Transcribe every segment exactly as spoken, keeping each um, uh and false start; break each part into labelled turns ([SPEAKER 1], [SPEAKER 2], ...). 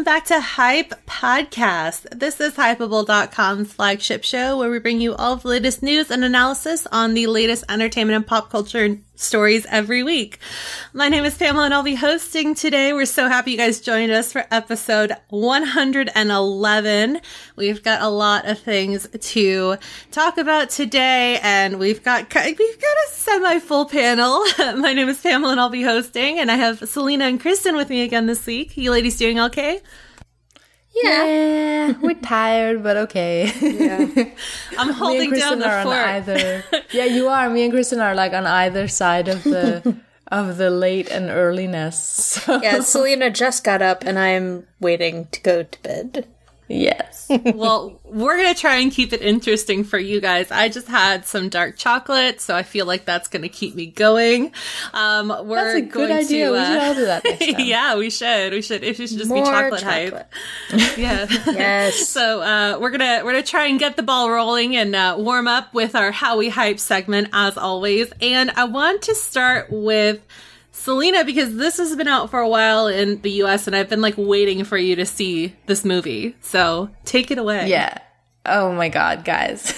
[SPEAKER 1] back to Hype Podcast. This is Hypeable dot com's flagship show where we bring you all the latest news and analysis on the latest entertainment and pop culture stories every week. My name is Pamela and I'll be hosting today. We're so happy you guys joined us for episode one hundred eleven. We've got a lot of things to talk about today and we've got we've got a semi-full panel. My name is Pamela and I'll be hosting, and I have Selena and Kristen with me again this week. You ladies doing okay?
[SPEAKER 2] Yeah. yeah, we're tired, but okay.
[SPEAKER 1] Yeah. I'm holding down the fort.
[SPEAKER 2] Either, yeah, you are. Me and Kristen are like on either side of the of the late and earliness. So.
[SPEAKER 3] Yeah, Selena just got up, and I'm waiting to go to bed.
[SPEAKER 2] Yes.
[SPEAKER 1] Well, we're going to try and keep it interesting for you guys. I just had some dark chocolate, so I feel like that's going to keep me going. Um, we're
[SPEAKER 2] that's a good
[SPEAKER 1] going
[SPEAKER 2] idea.
[SPEAKER 1] To, uh,
[SPEAKER 2] we should all do that next time.
[SPEAKER 1] Yeah, we should. We should. It should just
[SPEAKER 3] More
[SPEAKER 1] be chocolate,
[SPEAKER 3] chocolate.
[SPEAKER 1] hype. Yeah.
[SPEAKER 3] Yes.
[SPEAKER 1] So uh, we're gonna we're gonna try and get the ball rolling and uh, warm up with our How We Hype segment as always. And I want to start with Selena, because this has been out for a while in the U S and I've been like waiting for you to see this movie. So take it away.
[SPEAKER 2] Yeah. Oh my God, guys.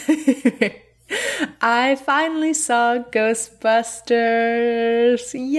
[SPEAKER 2] I finally saw Ghostbusters. Yay!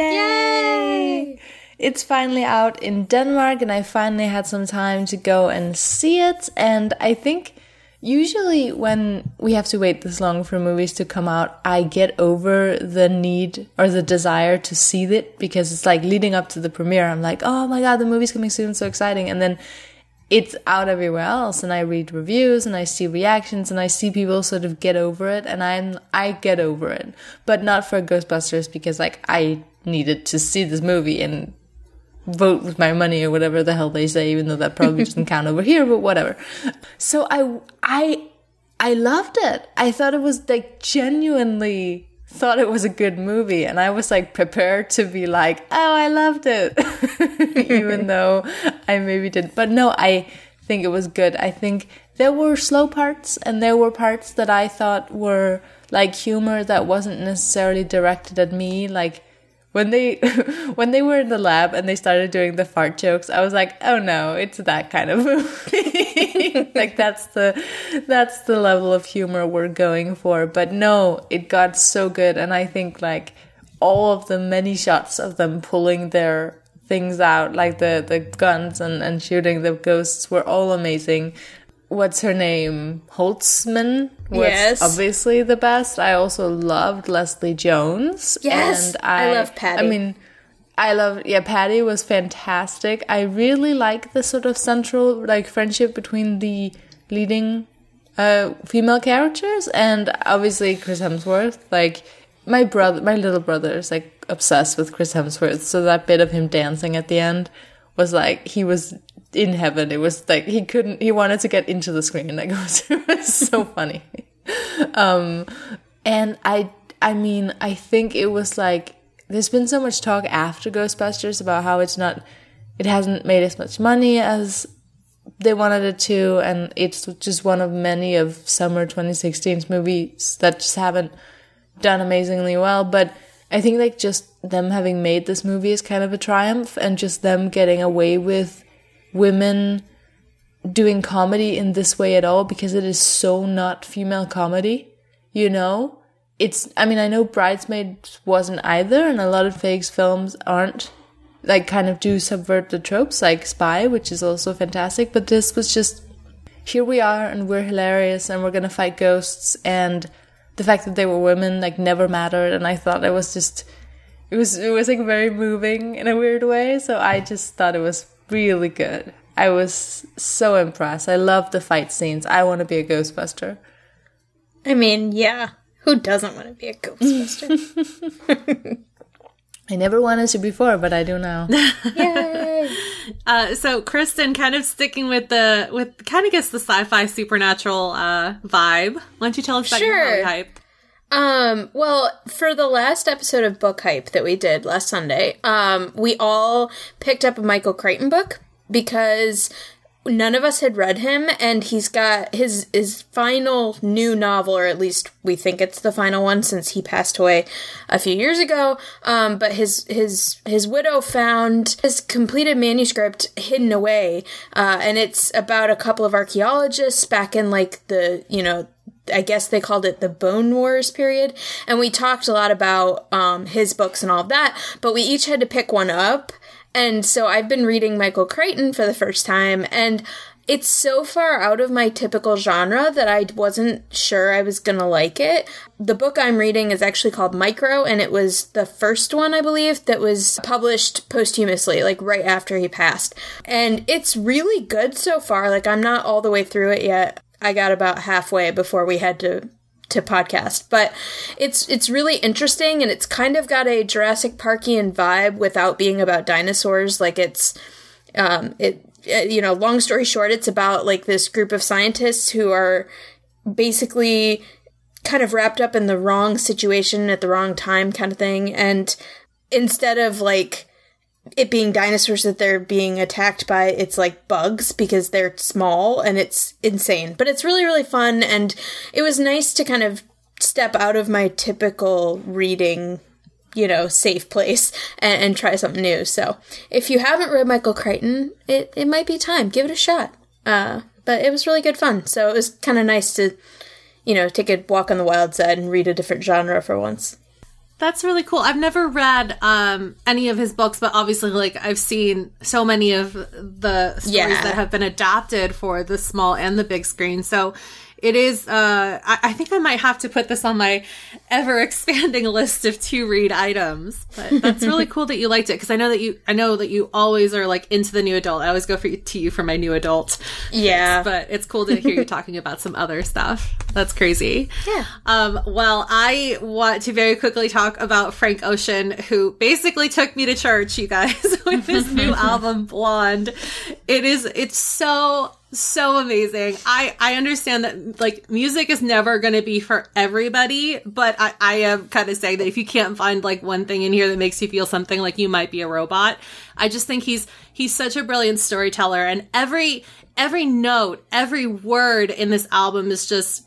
[SPEAKER 2] Yay! It's finally out in Denmark and I finally had some time to go and see it. And I think usually when we have to wait this long for movies to come out, I get over the need or the desire to see it, because it's like leading up to the premiere, I'm like, oh my God, the movie's coming soon, so exciting. And then it's out everywhere else and I read reviews and I see reactions and I see people sort of get over it, and I'm, I get over it. But not for Ghostbusters, because like I needed to see this movie and vote with my money or whatever the hell they say, even though that probably doesn't count over here, but whatever. So I, I, I loved it. I thought it was like genuinely thought it was a good movie. And I was like prepared to be like, oh, I loved it. Even though I maybe didn't. But no, I think it was good. I think there were slow parts and there were parts that I thought were like humor that wasn't necessarily directed at me. Like, When they when they were in the lab and they started doing the fart jokes, I was like, oh no, it's that kind of movie. Like that's the that's the level of humor we're going for. But no, it got so good, and I think like all of the many shots of them pulling their things out, like the, the guns and, and shooting the ghosts, were all amazing. What's her name? Holtzman was
[SPEAKER 3] yes.
[SPEAKER 2] obviously the best. I also loved Leslie Jones.
[SPEAKER 3] Yes,
[SPEAKER 2] and I,
[SPEAKER 3] I love Patty.
[SPEAKER 2] I mean, I love, yeah, Patty was fantastic. I really like the sort of central, like, friendship between the leading uh, female characters, and obviously Chris Hemsworth. Like, my brother, my little brother is, like, obsessed with Chris Hemsworth, so that bit of him dancing at the end was, like, he was in heaven. It was like he couldn't, he wanted to get into the screen. Like, it was, it was so funny. Um, and I, I mean, I think it was like, there's been so much talk after Ghostbusters about how it's not, it hasn't made as much money as they wanted it to, and it's just one of many of summer twenty sixteen's movies that just haven't done amazingly well. But I think like just them having made this movie is kind of a triumph, and just them getting away with women doing comedy in this way at all, because it is so not female comedy, you know? It's, I mean, I know Bridesmaids wasn't either, and a lot of Faye's films aren't, like, kind of do subvert the tropes, like Spy, which is also fantastic, but this was just, here we are, and we're hilarious, and we're gonna fight ghosts, and the fact that they were women, like, never mattered, and I thought it was just, it was, it was, like, very moving in a weird way, so I just thought it was really good. I was so impressed. I love the fight scenes. I want to be a Ghostbuster.
[SPEAKER 3] I mean, yeah. Who doesn't want to be a Ghostbuster?
[SPEAKER 2] I never wanted to before, but I do now.
[SPEAKER 3] Yay!
[SPEAKER 1] Uh, so, Kristen, kind of sticking with the, with kind of gets the sci-fi supernatural uh, vibe. Why don't you tell us about
[SPEAKER 3] sure.
[SPEAKER 1] your How We Hype?
[SPEAKER 3] Um, well, for the last episode of Book Hype that we did last Sunday, um, we all picked up a Michael Crichton book because none of us had read him, and he's got his his final new novel, or at least we think it's the final one since he passed away a few years ago. Um, but his his his widow found his completed manuscript hidden away, uh, and it's about a couple of archaeologists back in like the you know. I guess they called it the Bone Wars period. And we talked a lot about um, his books and all of that, but we each had to pick one up. And so I've been reading Michael Crichton for the first time, and it's so far out of my typical genre that I wasn't sure I was going to like it. The book I'm reading is actually called Micro, and it was the first one, I believe, that was published posthumously, like right after he passed. And it's really good so far. Like, I'm not all the way through it yet. I got about halfway before we had to to podcast, but it's it's really interesting, and it's kind of got a Jurassic Parkian vibe without being about dinosaurs. Like it's um it you know, long story short, it's about like this group of scientists who are basically kind of wrapped up in the wrong situation at the wrong time kind of thing, and instead of like it being dinosaurs that they're being attacked by, it's like bugs because they're small, and it's insane. But it's really, really fun, and it was nice to kind of step out of my typical reading, you know, safe place and, and try something new. So if you haven't read Michael Crichton, it, it might be time. Give it a shot. Uh, but it was really good fun. So it was kind of nice to, you know, take a walk on the wild side and read a different genre for once.
[SPEAKER 1] That's really cool. I've never read um, any of his books, but obviously, like, I've seen so many of the stories
[SPEAKER 3] yeah.
[SPEAKER 1] that have been adapted for the small and the big screen. So it is, uh, I, I think I might have to put this on my ever-expanding list of to-read items. But that's really cool that you liked it, because I know that you, I know that you always are, like, into the new adult. I always go for to you for my new adult.
[SPEAKER 3] Yeah.
[SPEAKER 1] But it's cool to hear you talking about some other stuff. That's crazy.
[SPEAKER 3] Yeah.
[SPEAKER 1] Um, well, I want to very quickly talk about Frank Ocean, who basically took me to church, you guys, with his new album, Blonde. It is, it's so... so amazing. I, I understand that, like, music is never going to be for everybody, but I, I am kind of saying that if you can't find, like, one thing in here that makes you feel something like you might be a robot, I just think he's, he's such a brilliant storyteller, and every, every note, every word in this album is just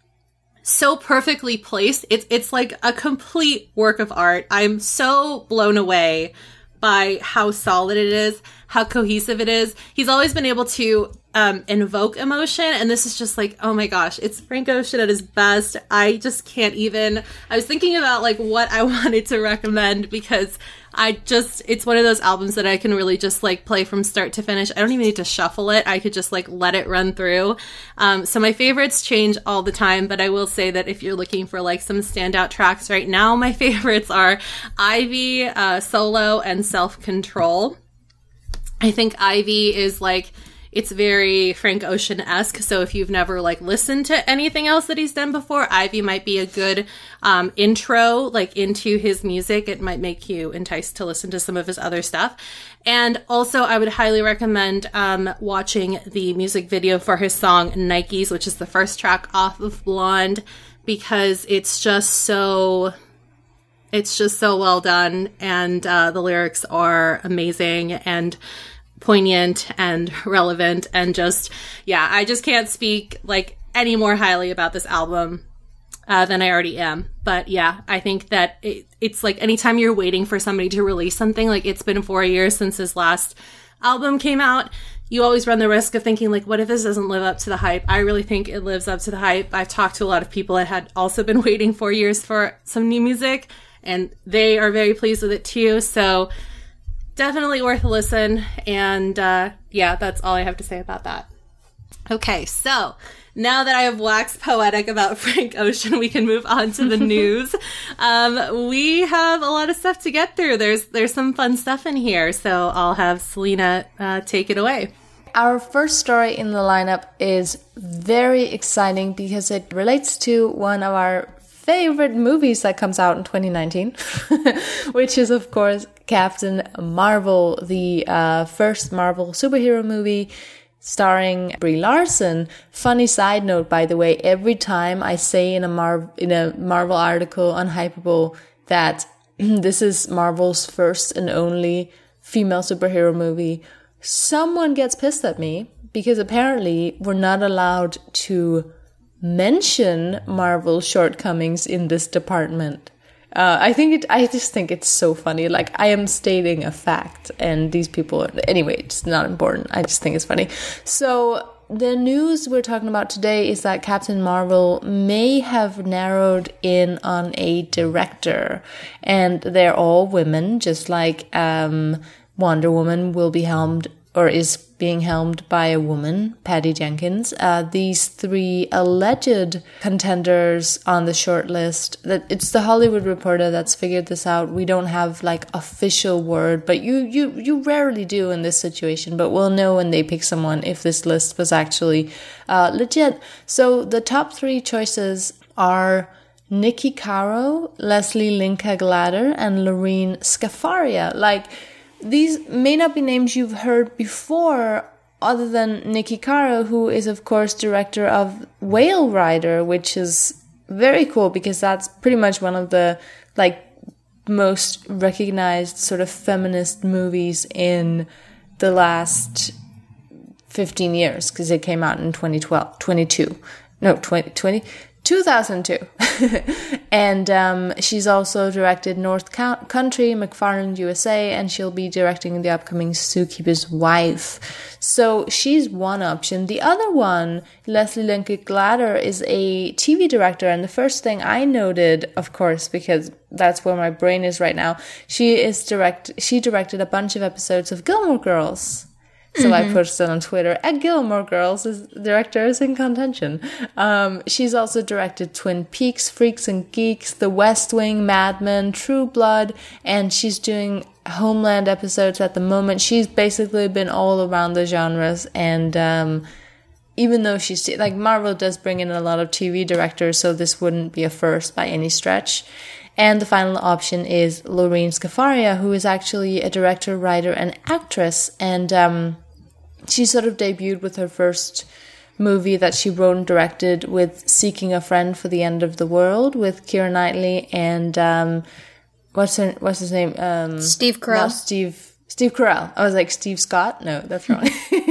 [SPEAKER 1] so perfectly placed. It's, it's like a complete work of art. I'm so blown away by how solid it is, how cohesive it is. He's always been able to um, invoke emotion, and this is just like, oh my gosh, it's Frank Ocean at his best. I just can't even... I was thinking about, like, what I wanted to recommend, because I just... it's one of those albums that I can really just, like, play from start to finish. I don't even need to shuffle it. I could just, like, let it run through. Um, so my favorites change all the time, but I will say that if you're looking for, like, some standout tracks right now, my favorites are Ivy, uh, Solo, and Self-Control. I think Ivy is, like... it's very Frank Ocean-esque, so if you've never, like, listened to anything else that he's done before, Ivy might be a good um, intro, like, into his music. It might make you enticed to listen to some of his other stuff. And also, I would highly recommend um, watching the music video for his song Nikes, which is the first track off of Blonde, because it's just so... it's just so well done, and uh, the lyrics are amazing, and poignant and relevant, and just, yeah, I just can't speak, like, any more highly about this album uh, than I already am. But yeah, I think that it, it's like anytime you're waiting for somebody to release something, like, it's been four years since his last album came out, you always run the risk of thinking, like, what if this doesn't live up to the hype? I really think it lives up to the hype. I've talked to a lot of people that had also been waiting four years for some new music, and they are very pleased with it too, so definitely worth a listen, and uh, yeah, that's all I have to say about that. Okay, so now that I have waxed poetic about Frank Ocean, we can move on to the news. Um, we have a lot of stuff to get through. There's there's some fun stuff in here, so I'll have Selena uh, take it away.
[SPEAKER 2] Our first story in the lineup is very exciting because it relates to one of our favorite movies that comes out in twenty nineteen, which is, of course, Captain Marvel, the uh, first Marvel superhero movie starring Brie Larson. Funny side note, by the way, every time I say in a Mar- in a Marvel article on Hypable that this is Marvel's first and only female superhero movie, someone gets pissed at me because apparently we're not allowed to mention Marvel shortcomings in this department. Uh, I think it. I just think it's so funny. Like, I am stating a fact, and these people. Anyway, it's not important. I just think it's funny. So the news we're talking about today is that Captain Marvel may have narrowed in on a director, and they're all women, just like um, Wonder Woman will be helmed or is being helmed by a woman, Patty Jenkins. Uh, these three alleged contenders on the short list, that it's the Hollywood Reporter that's figured this out. We don't have like official word, but you, you, you rarely do in this situation, but we'll know when they pick someone if this list was actually uh, legit. So the top three choices are Nikki Caro, Leslie Linka Glatter, and Lorene Scafaria. Like, these may not be names you've heard before, other than Nikki Caro, who is, of course, director of Whale Rider, which is very cool because that's pretty much one of the, like, most recognized sort of feminist movies in the last fifteen years, because it came out in twenty twelve, twenty-two. No, twenty, twenty, two thousand two. And um, she's also directed North Country, McFarland U S A, and she'll be directing the upcoming Zookeeper's Wife. So she's one option. The other one, Leslie Linka Glatter, is a T V director, and the first thing I noted, of course, because that's where my brain is right now, she is direct. She directed a bunch of episodes of Gilmore Girls. So mm-hmm. I posted on Twitter, at Gilmore Girls is director is in contention. Um, she's also directed Twin Peaks, Freaks and Geeks, The West Wing, Mad Men, True Blood, and she's doing Homeland episodes at the moment. She's basically been all around the genres, and um, even though she's, like, Marvel does bring in a lot of T V directors, so this wouldn't be a first by any stretch. And the final option is Lorene Scafaria, who is actually a director, writer, and actress, and um, she sort of debuted with her first movie that she wrote and directed with Seeking a Friend for the End of the World with Keira Knightley and um, what's her, what's his name? Um,
[SPEAKER 3] Steve Carell.
[SPEAKER 2] Not Steve Steve Carell. I was like Steve Scott. No, that's wrong.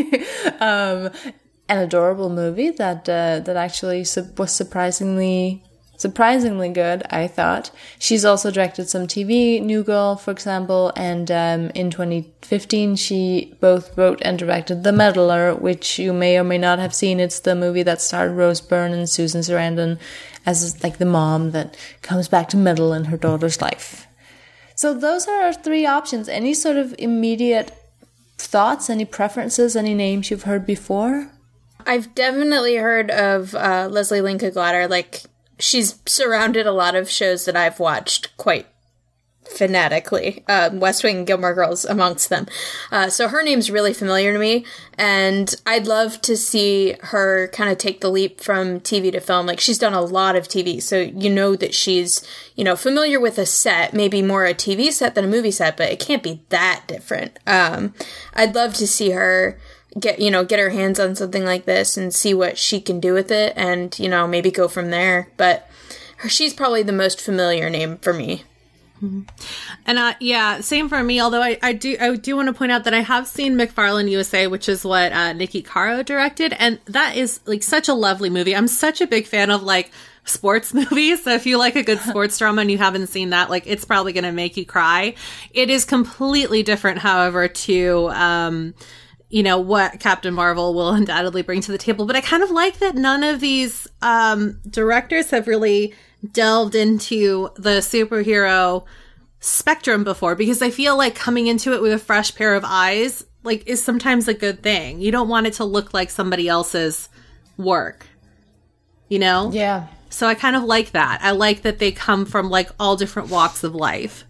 [SPEAKER 2] um, an adorable movie that uh, that actually su- was surprisingly. Surprisingly good, I thought. She's also directed some T V, New Girl, for example, and um, in twenty fifteen she both wrote and directed The Meddler, which you may or may not have seen. It's the movie that starred Rose Byrne and Susan Sarandon as like the mom that comes back to meddle in her daughter's life. So those are our three options. Any sort of immediate thoughts, any preferences, any names you've heard before?
[SPEAKER 3] I've definitely heard of uh, Leslie Linka Glatter, like, she's surrounded a lot of shows that I've watched quite fanatically, uh, West Wing, Gilmore Girls amongst them. Uh, so her name's really familiar to me, and I'd love to see her kind of take the leap from T V to film. Like, she's done a lot of T V, so you know that she's, you know, familiar with a set, maybe more a T V set than a movie set, but it can't be that different. Um, I'd love to see her get, you know, get her hands on something like this and see what she can do with it and, you know, maybe go from there. But her, she's probably the most familiar name for me.
[SPEAKER 1] Mm-hmm. And uh, yeah, same for me. Although I, I do I do want to point out that I have seen McFarland U S A, which is what uh, Nikki Caro directed, and that is like such a lovely movie. I'm such a big fan of like sports movies. So if you like a good sports drama and you haven't seen that, like, it's probably going to make you cry. It is completely different, however, to um, you know, what Captain Marvel will undoubtedly bring to the table. But I kind of like that none of these um, directors have really delved into the superhero spectrum before, because I feel like coming into it with a fresh pair of eyes, like, is sometimes a good thing. You don't want it to look like somebody else's work, you know?
[SPEAKER 2] Yeah.
[SPEAKER 1] So I kind of like that. I like that they come from, like, all different walks of life.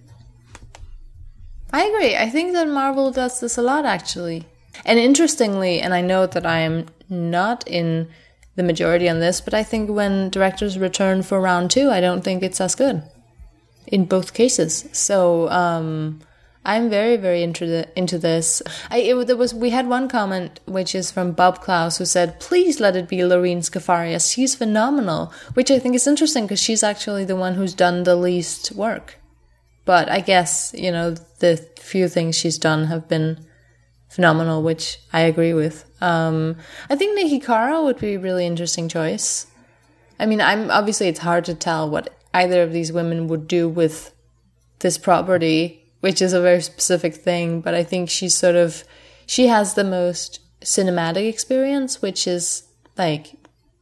[SPEAKER 2] I agree. I think that Marvel does this a lot, actually. And interestingly, and I know that I am not in the majority on this, but I think when directors return for round two, I don't think it's as good in both cases. So um, I'm very, very into into this. I it, there was we had one comment which is from Bob Klaus, who said, "Please let it be Lorene Scafaria. She's phenomenal," which I think is interesting because she's actually the one who's done the least work. But I guess, you know, the few things she's done have been phenomenal, which I agree with. Um, I think Nikki Caro would be a really interesting choice. I mean, I'm obviously it's hard to tell what either of these women would do with this property, which is a very specific thing, but I think she's sort of, she has the most cinematic experience, which is like,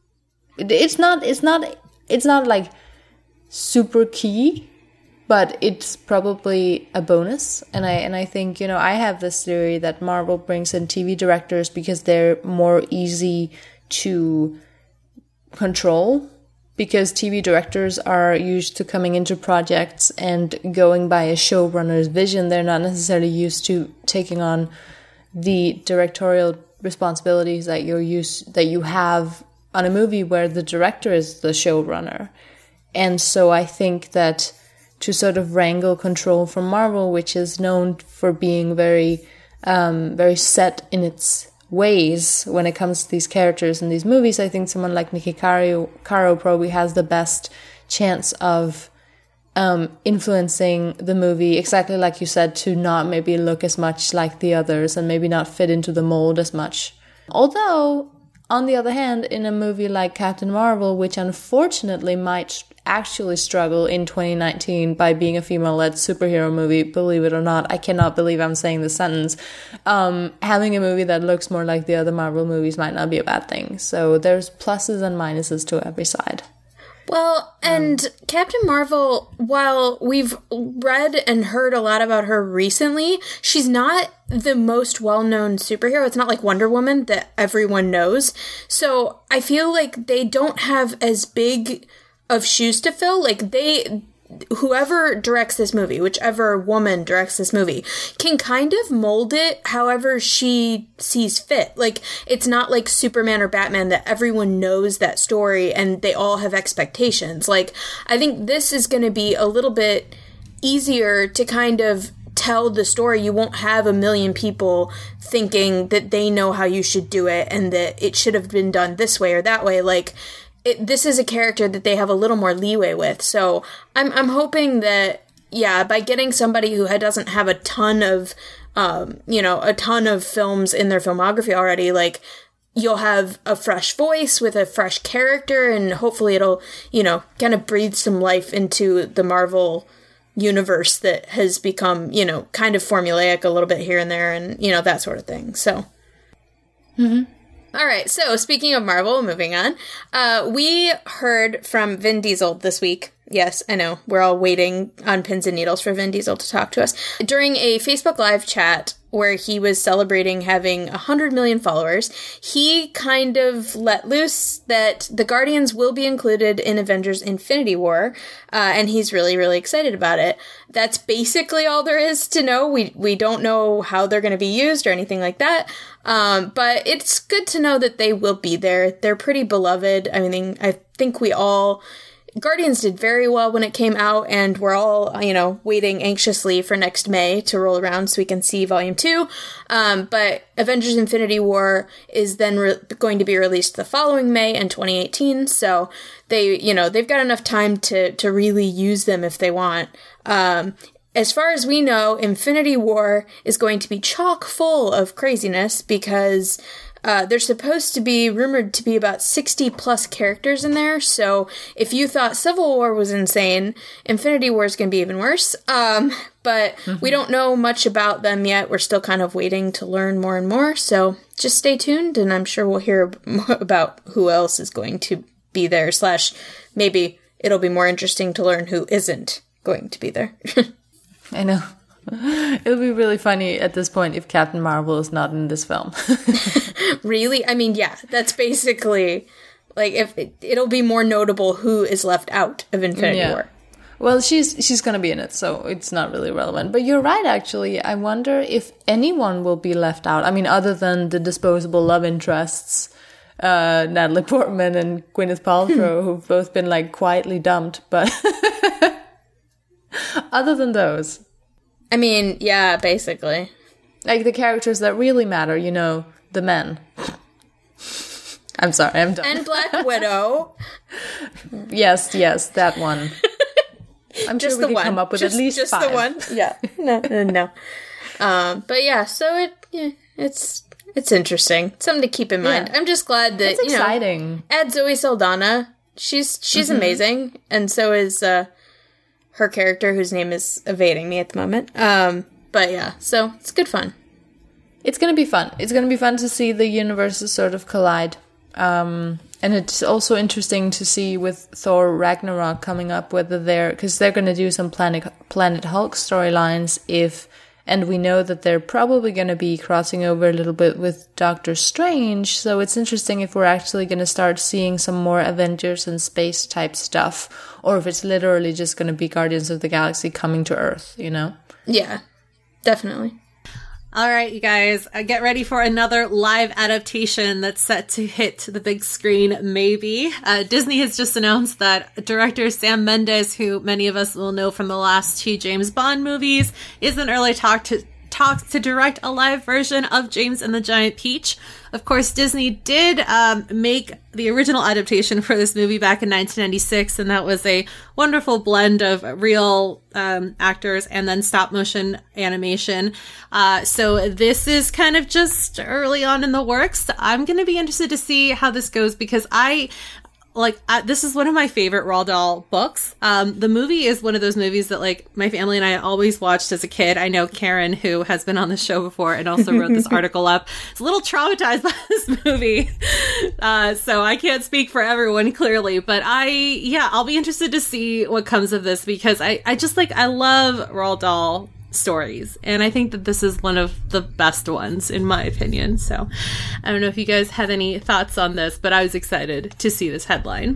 [SPEAKER 2] it's not, it's not, it's not like super key, but it's probably a bonus. And I, and I think, you know, I have this theory that Marvel brings in T V directors because they're more easy to control, because T V directors are used to coming into projects and going by a showrunner's vision. They're not necessarily used to taking on the directorial responsibilities that you're used that you have on a movie where the director is the showrunner. And so I think that to sort of wrangle control from Marvel, which is known for being very, um, very set in its ways when it comes to these characters in these movies, I think someone like Nikki Caro, Caro probably has the best chance of um, influencing the movie, exactly like you said, to not maybe look as much like the others and maybe not fit into the mold as much. Although, on the other hand, in a movie like Captain Marvel, which unfortunately might actually struggle in twenty nineteen by being a female-led superhero movie, believe it or not, I cannot believe I'm saying this sentence, um, having a movie that looks more like the other Marvel movies might not be a bad thing. So there's pluses and minuses to every side.
[SPEAKER 3] Well, and um, Captain Marvel, while we've read and heard a lot about her recently, she's not the most well-known superhero. It's not like Wonder Woman that everyone knows. So I feel like they don't have as big of shoes to fill. Like they, whoever directs this movie, whichever woman directs this movie, can kind of mold it however she sees fit. Like, it's not like Superman or Batman that everyone knows that story and they all have expectations. Like, I think this is going to be a little bit easier to kind of tell the story. You won't have a million people thinking that they know how you should do it and that it should have been done this way or that way. Like, It, this is a character that they have a little more leeway with. So I'm I'm hoping that, yeah, by getting somebody who doesn't have a ton of, um, you know, a ton of films in their filmography already, like, you'll have a fresh voice with a fresh character, and hopefully it'll, you know, kind of breathe some life into the Marvel universe that has become, you know, kind of formulaic a little bit here and there, and, you know, that sort of thing. So. Mm-hmm. All right, so speaking of Marvel, moving on, uh, we heard from Vin Diesel this week. Yes, I know, we're all waiting on pins and needles for Vin Diesel to talk to us. During a Facebook Live chat where he was celebrating having one hundred million followers, he kind of let loose that the Guardians will be included in Avengers Infinity War, uh, and he's really, really excited about it. That's basically all there is to know. We we don't know how they're going to be used or anything like that, um, but it's good to know that they will be there. They're pretty beloved. I mean, I think we all... Guardians did very well when it came out, and we're all, you know, waiting anxiously for next May to roll around so we can see Volume two. Um, but Avengers Infinity War is then re- going to be released the following May in twenty eighteen, so they, you know, they've got enough time to, to really use them if they want. Um, as far as we know, Infinity War is going to be chock full of craziness because... Uh, there's supposed to be rumored to be about sixty plus characters in there, so if you thought Civil War was insane, Infinity War is going to be even worse. Um, but mm-hmm. we don't know much about them yet. We're still kind of waiting to learn more and more, so just stay tuned, and I'm sure we'll hear more about who else is going to be there, slash maybe it'll be more interesting to learn who isn't going to be there.
[SPEAKER 2] I know. It'll be really funny at this point if Captain Marvel is not in this film.
[SPEAKER 3] Really? I mean, yeah, that's basically, like, if it, it'll be more notable who is left out of Infinity yeah. War.
[SPEAKER 2] Well, she's she's going to be in it, so it's not really relevant. But you're right, actually. I wonder if anyone will be left out. I mean, other than the disposable love interests, uh, Natalie Portman and Gwyneth Paltrow, who've both been, like, quietly dumped. But other than those...
[SPEAKER 3] I mean, yeah, basically.
[SPEAKER 2] Like, the characters that really matter, you know, the men. I'm sorry, I'm done.
[SPEAKER 3] And Black Widow.
[SPEAKER 2] Yes, yes, that one. I'm
[SPEAKER 3] just
[SPEAKER 2] sure we
[SPEAKER 3] the
[SPEAKER 2] can
[SPEAKER 3] one.
[SPEAKER 2] come up with
[SPEAKER 3] just,
[SPEAKER 2] at least
[SPEAKER 3] just
[SPEAKER 2] five.
[SPEAKER 3] Just the one? Yeah. No, no, no. Um, but yeah, so it yeah, it's it's interesting. Something to keep in mind. Yeah. I'm just glad that
[SPEAKER 2] it's
[SPEAKER 3] you
[SPEAKER 2] exciting.
[SPEAKER 3] know, add Zoe Saldana. She's she's mm-hmm. amazing, and so is uh, her character, whose name is evading me at the moment. Um, but yeah, so it's good fun.
[SPEAKER 2] It's gonna be fun. It's gonna be fun to see the universes sort of collide. Um, and it's also interesting to see with Thor Ragnarok coming up whether they're, because they're going to do some Planet Planet Hulk storylines if, and we know that they're probably going to be crossing over a little bit with Doctor Strange, so it's interesting if we're actually going to start seeing some more Avengers and space type stuff, or if it's literally just going to be Guardians of the Galaxy coming to Earth, you know?
[SPEAKER 3] Yeah, definitely.
[SPEAKER 1] All right, you guys, uh, get ready for another live adaptation that's set to hit the big screen, maybe. Uh, Disney has just announced that director Sam Mendes, who many of us will know from the last two James Bond movies, is in early talk to talks to direct a live version of James and the Giant Peach. Of course, Disney did um, make the original adaptation for this movie back in nineteen ninety-six, and that was a wonderful blend of real um, actors and then stop motion animation. Uh, so this is kind of just early on in the works. I'm going to be interested to see how this goes because I... Like, uh, this is one of my favorite Roald Dahl books. Um, the movie is one of those movies that, like, my family and I always watched as a kid. I know Karen, who has been on the show before and also wrote this article up, is a little traumatized by this movie. Uh, so I can't speak for everyone, clearly. But I, yeah, I'll be interested to see what comes of this because I, I just, like, I love Roald Dahl stories, and I think that this is one of the best ones in my opinion. So I don't know if you guys have any thoughts on this, but I was excited to see this headline.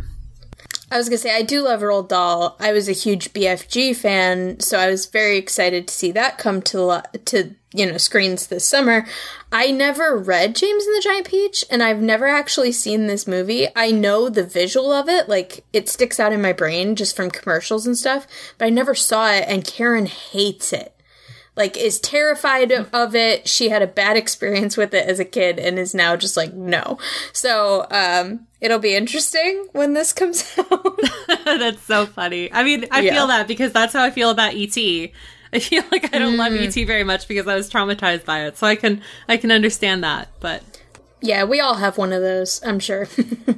[SPEAKER 3] I was gonna say I do love Roald Dahl. I was a huge B F G fan, so I was very excited to see that come to to you know screens this summer. I never read James and the Giant Peach, and I've never actually seen this movie. I know the visual of it, like it sticks out in my brain just from commercials and stuff, but I never saw it, and Karen hates it. Like, is terrified of it. She had a bad experience with it as a kid and is now just like, no. So, um, it'll be interesting when this comes out.
[SPEAKER 1] That's so funny. I mean, I yeah. feel that because that's how I feel about E T. I feel like I don't mm. love E T very much because I was traumatized by it. So I can, I can understand that, but.
[SPEAKER 3] Yeah, we all have one of those, I'm sure.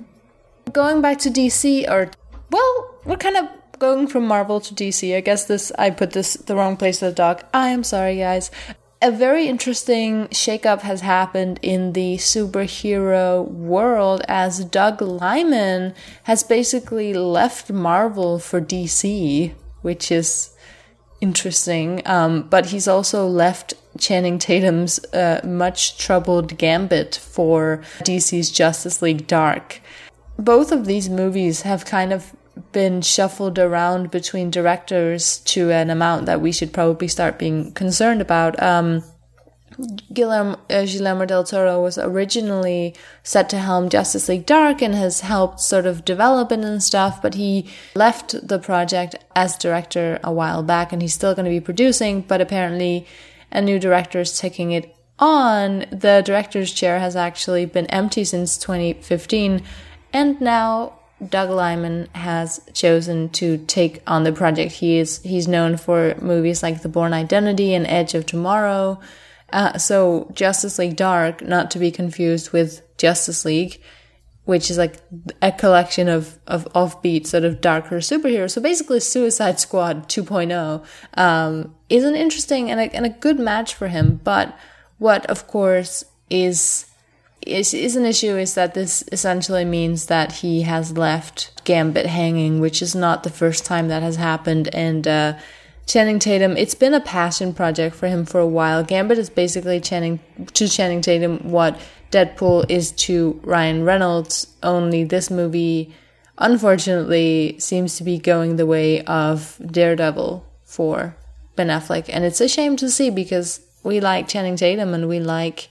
[SPEAKER 2] Going back to D C, or, well, we're kind of going from Marvel to D C. I guess this, I put this the wrong place in the doc. I am sorry, guys. A very interesting shakeup has happened in the superhero world as Doug Liman has basically left Marvel for D C, which is interesting. Um, but he's also left Channing Tatum's uh, much troubled Gambit for D C's Justice League Dark. Both of these movies have kind of been shuffled around between directors to an amount that we should probably start being concerned about. Um, Guillermo, uh, Guillermo del Toro was originally set to helm Justice League Dark and has helped sort of develop it and stuff, but he left the project as director a while back, and he's still going to be producing, but apparently a new director is taking it on. The director's chair has actually been empty since twenty fifteen, and now Doug Liman has chosen to take on the project. He is he's known for movies like The Bourne Identity and Edge of Tomorrow. Uh, so Justice League Dark, not to be confused with Justice League, which is like a collection of, of offbeat sort of darker superheroes. So basically Suicide Squad two point oh um, is an interesting and a, and a good match for him. But what, of course, is... Is, is an issue is that this essentially means that he has left Gambit hanging, which is not the first time that has happened. And uh, Channing Tatum, it's been a passion project for him for a while. Gambit is basically Channing to Channing Tatum what Deadpool is to Ryan Reynolds, only this movie, unfortunately, seems to be going the way of Daredevil for Ben Affleck. And it's a shame to see because we like Channing Tatum and we like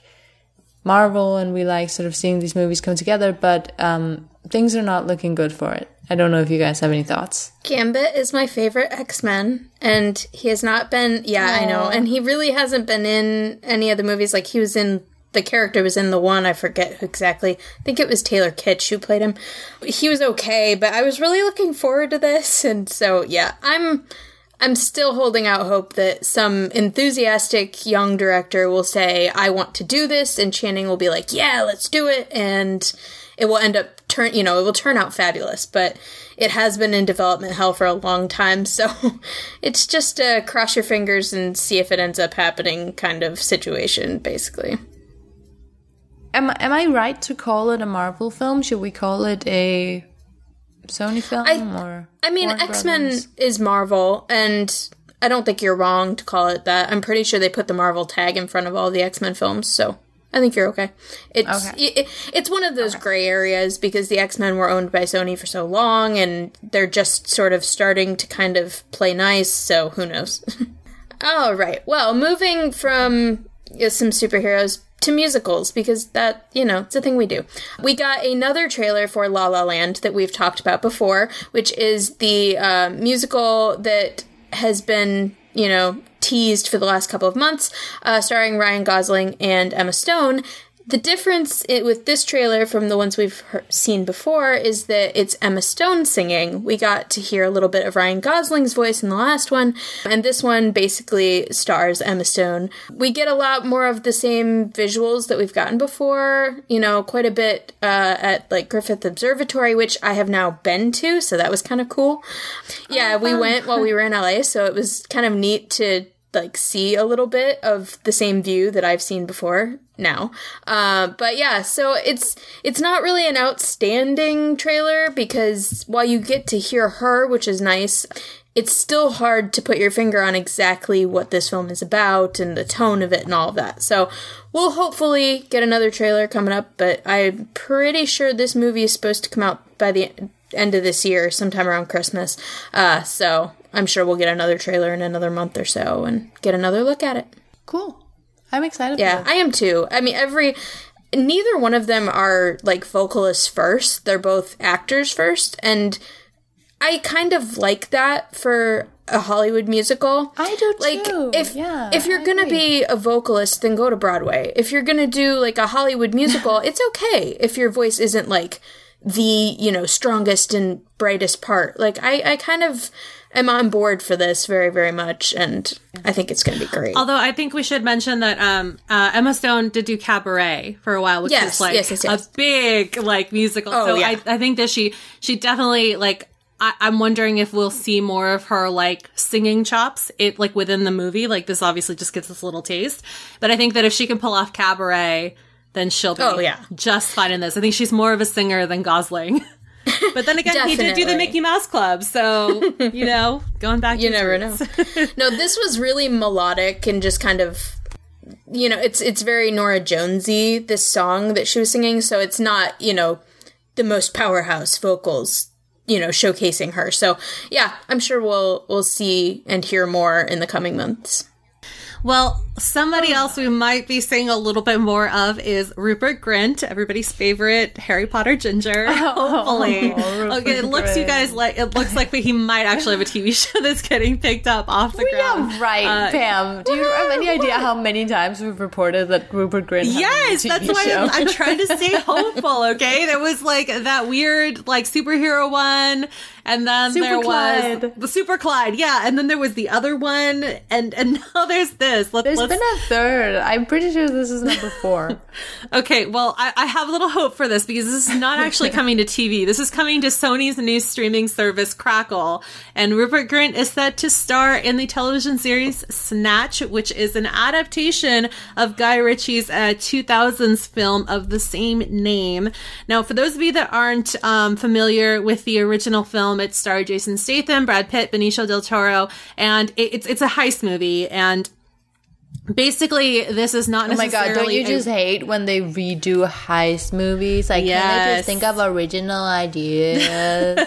[SPEAKER 2] Marvel and we like sort of seeing these movies come together, but um, things are not looking good for it. I don't know if you guys have any thoughts.
[SPEAKER 3] Gambit is my favorite X-Men, and he has not been, yeah, Aww. I know, and he really hasn't been in any of the movies. Like, he was in, the character was in the one, I forget exactly, I think it was Taylor Kitsch who played him. He was okay, but I was really looking forward to this, and so, yeah, I'm... I'm still holding out hope that some enthusiastic young director will say, I want to do this, and Channing will be like, yeah, let's do it, and it will end up, turn, you know, it will turn out fabulous, but it has been in development hell for a long time, so it's just a cross your fingers and see if it ends up happening kind of situation, basically.
[SPEAKER 2] Am, am I right to call it a Marvel film? Should we call it a Sony film?
[SPEAKER 3] I,
[SPEAKER 2] or
[SPEAKER 3] I mean,
[SPEAKER 2] Warner
[SPEAKER 3] X-Men
[SPEAKER 2] Brothers?
[SPEAKER 3] is Marvel, and I don't think you're wrong to call it that. I'm pretty sure they put the Marvel tag in front of all the X-Men films, so I think you're okay. It's
[SPEAKER 2] Okay.
[SPEAKER 3] It, it's one of those okay. gray areas because the X-Men were owned by Sony for so long, and they're just sort of starting to kind of play nice, so who knows. All right, well, moving from uh, some superheroes to musicals, because that, you know, it's a thing we do. We got another trailer for La La Land that we've talked about before, which is the uh, musical that has been, you know, teased for the last couple of months, uh, starring Ryan Gosling and Emma Stone. The difference i- with this trailer from the ones we've he- seen before is that it's Emma Stone singing. We got to hear a little bit of Ryan Gosling's voice in the last one, and this one basically stars Emma Stone. We get a lot more of the same visuals that we've gotten before, you know, quite a bit uh, at, like, Griffith Observatory, which I have now been to, so that was kind of cool. Yeah, we went while we were in L A, so it was kind of neat to like see a little bit of the same view that I've seen before now. Uh, but yeah, so it's it's not really an outstanding trailer because while you get to hear her, which is nice, it's still hard to put your finger on exactly what this film is about and the tone of it and all of that. So we'll hopefully get another trailer coming up, but I'm pretty sure this movie is supposed to come out by the end of this year, sometime around Christmas. Uh, so I'm sure we'll get another trailer in another month or so and get another look at it.
[SPEAKER 2] Cool. I'm excited
[SPEAKER 3] Yeah,
[SPEAKER 2] for this.
[SPEAKER 3] I am too. I mean, every... Neither one of them are, like, vocalists first. They're both actors first. And I kind of like that for a Hollywood musical.
[SPEAKER 2] I do
[SPEAKER 3] like,
[SPEAKER 2] too.
[SPEAKER 3] If,
[SPEAKER 2] yeah,
[SPEAKER 3] if you're
[SPEAKER 2] I
[SPEAKER 3] going to
[SPEAKER 2] agree.
[SPEAKER 3] be a vocalist, then go to Broadway. If you're going to do, like, a Hollywood musical, it's okay if your voice isn't, like, the, you know, strongest and brightest part. Like, I, I kind of am on board for this very, very much, and I think it's going to be great.
[SPEAKER 1] Although I think we should mention that um, uh, Emma Stone did do Cabaret for a while, which
[SPEAKER 3] Yes,
[SPEAKER 1] is like
[SPEAKER 3] yes, yes, yes.
[SPEAKER 1] a big like musical.
[SPEAKER 3] Oh,
[SPEAKER 1] so
[SPEAKER 3] yeah.
[SPEAKER 1] I, I think that she she definitely like. I, I'm wondering if we'll see more of her like singing chops. It like within the movie. Like this obviously just gets us a little taste, but I think that if she can pull off Cabaret, then she'll be
[SPEAKER 3] Oh, yeah.
[SPEAKER 1] just fine in this. I think she's more of a singer than Gosling. But then again, he did do the
[SPEAKER 3] Definitely.
[SPEAKER 1] Mickey Mouse Club, so, you know, going back to
[SPEAKER 3] You
[SPEAKER 1] his
[SPEAKER 3] never
[SPEAKER 1] roots.
[SPEAKER 3] know. No, this was really melodic and just kind of, you know, it's it's very Nora Jonesy, this song that she was singing, so it's not, you know, the most powerhouse vocals, you know, showcasing her. So, yeah, I'm sure we'll we'll see and hear more in the coming months.
[SPEAKER 1] Well, somebody else we might be seeing a little bit more of is Rupert Grint, everybody's favorite Harry Potter ginger. Hopefully,
[SPEAKER 2] Oh,
[SPEAKER 1] okay. It
[SPEAKER 2] Rupert
[SPEAKER 1] looks, you
[SPEAKER 2] Grint.
[SPEAKER 1] guys, like it looks like he might actually have a T V show that's getting picked up off the ground.
[SPEAKER 2] Yeah, right,
[SPEAKER 1] Uh,
[SPEAKER 2] Pam. Do you have any idea how many times we've reported that Rupert Grint has
[SPEAKER 1] Yes,
[SPEAKER 2] a T V
[SPEAKER 1] that's why
[SPEAKER 2] show?
[SPEAKER 1] I'm, I'm trying to stay hopeful. Okay, there was like that weird like superhero one, and then
[SPEAKER 2] Super
[SPEAKER 1] there
[SPEAKER 2] Clyde.
[SPEAKER 1] was the Super Clyde, yeah, and then there was the other one, and and now there's this. Let,
[SPEAKER 2] There's
[SPEAKER 1] let's,
[SPEAKER 2] been a third. I'm pretty sure this is number four.
[SPEAKER 1] Okay, well, I, I have a little hope for this because this is not actually coming to T V. This is coming to Sony's new streaming service, Crackle. And Rupert Grint is set to star in the television series Snatch, which is an adaptation of Guy Ritchie's uh, two thousands film of the same name. Now, for those of you that aren't um, familiar with the original film, it starred Jason Statham, Brad Pitt, Benicio del Toro, and it, it's it's a heist movie. And basically, this is not
[SPEAKER 2] Oh my
[SPEAKER 1] necessarily...
[SPEAKER 2] god, don't you
[SPEAKER 1] a-
[SPEAKER 2] just hate when they redo heist movies? Like, can they
[SPEAKER 1] Yes.
[SPEAKER 2] just think of original ideas?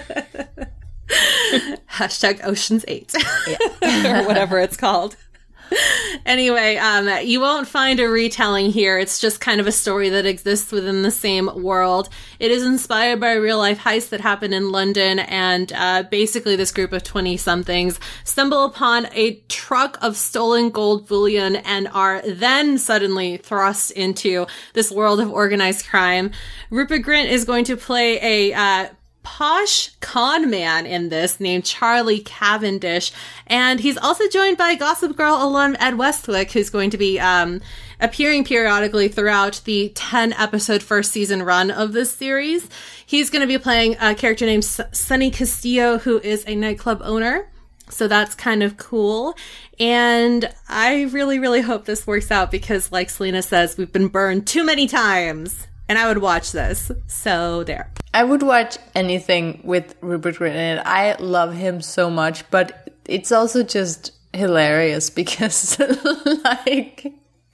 [SPEAKER 1] Hashtag Ocean's Eight or whatever it's called. Anyway, um, you won't find a retelling here. It's just kind of a story that exists within the same world. It is inspired by a real life heist that happened in London, and uh, basically this group of twenty somethings stumble upon a truck of stolen gold bullion and are then suddenly thrust into this world of organized crime. Rupert Grint is going to play a uh, posh con man in this named Charlie Cavendish. And he's also joined by Gossip Girl alum Ed Westwick, who's going to be um, appearing periodically throughout the ten episode first season run of this series. He's going to be playing a character named Sonny Castillo, who is a nightclub owner. So that's kind of cool. And I really, really hope this works out because, like Selena says, we've been burned too many times. And I would watch this. So there.
[SPEAKER 2] I would watch anything with Rupert Grint in it. I love him so much. But it's also just hilarious because, like...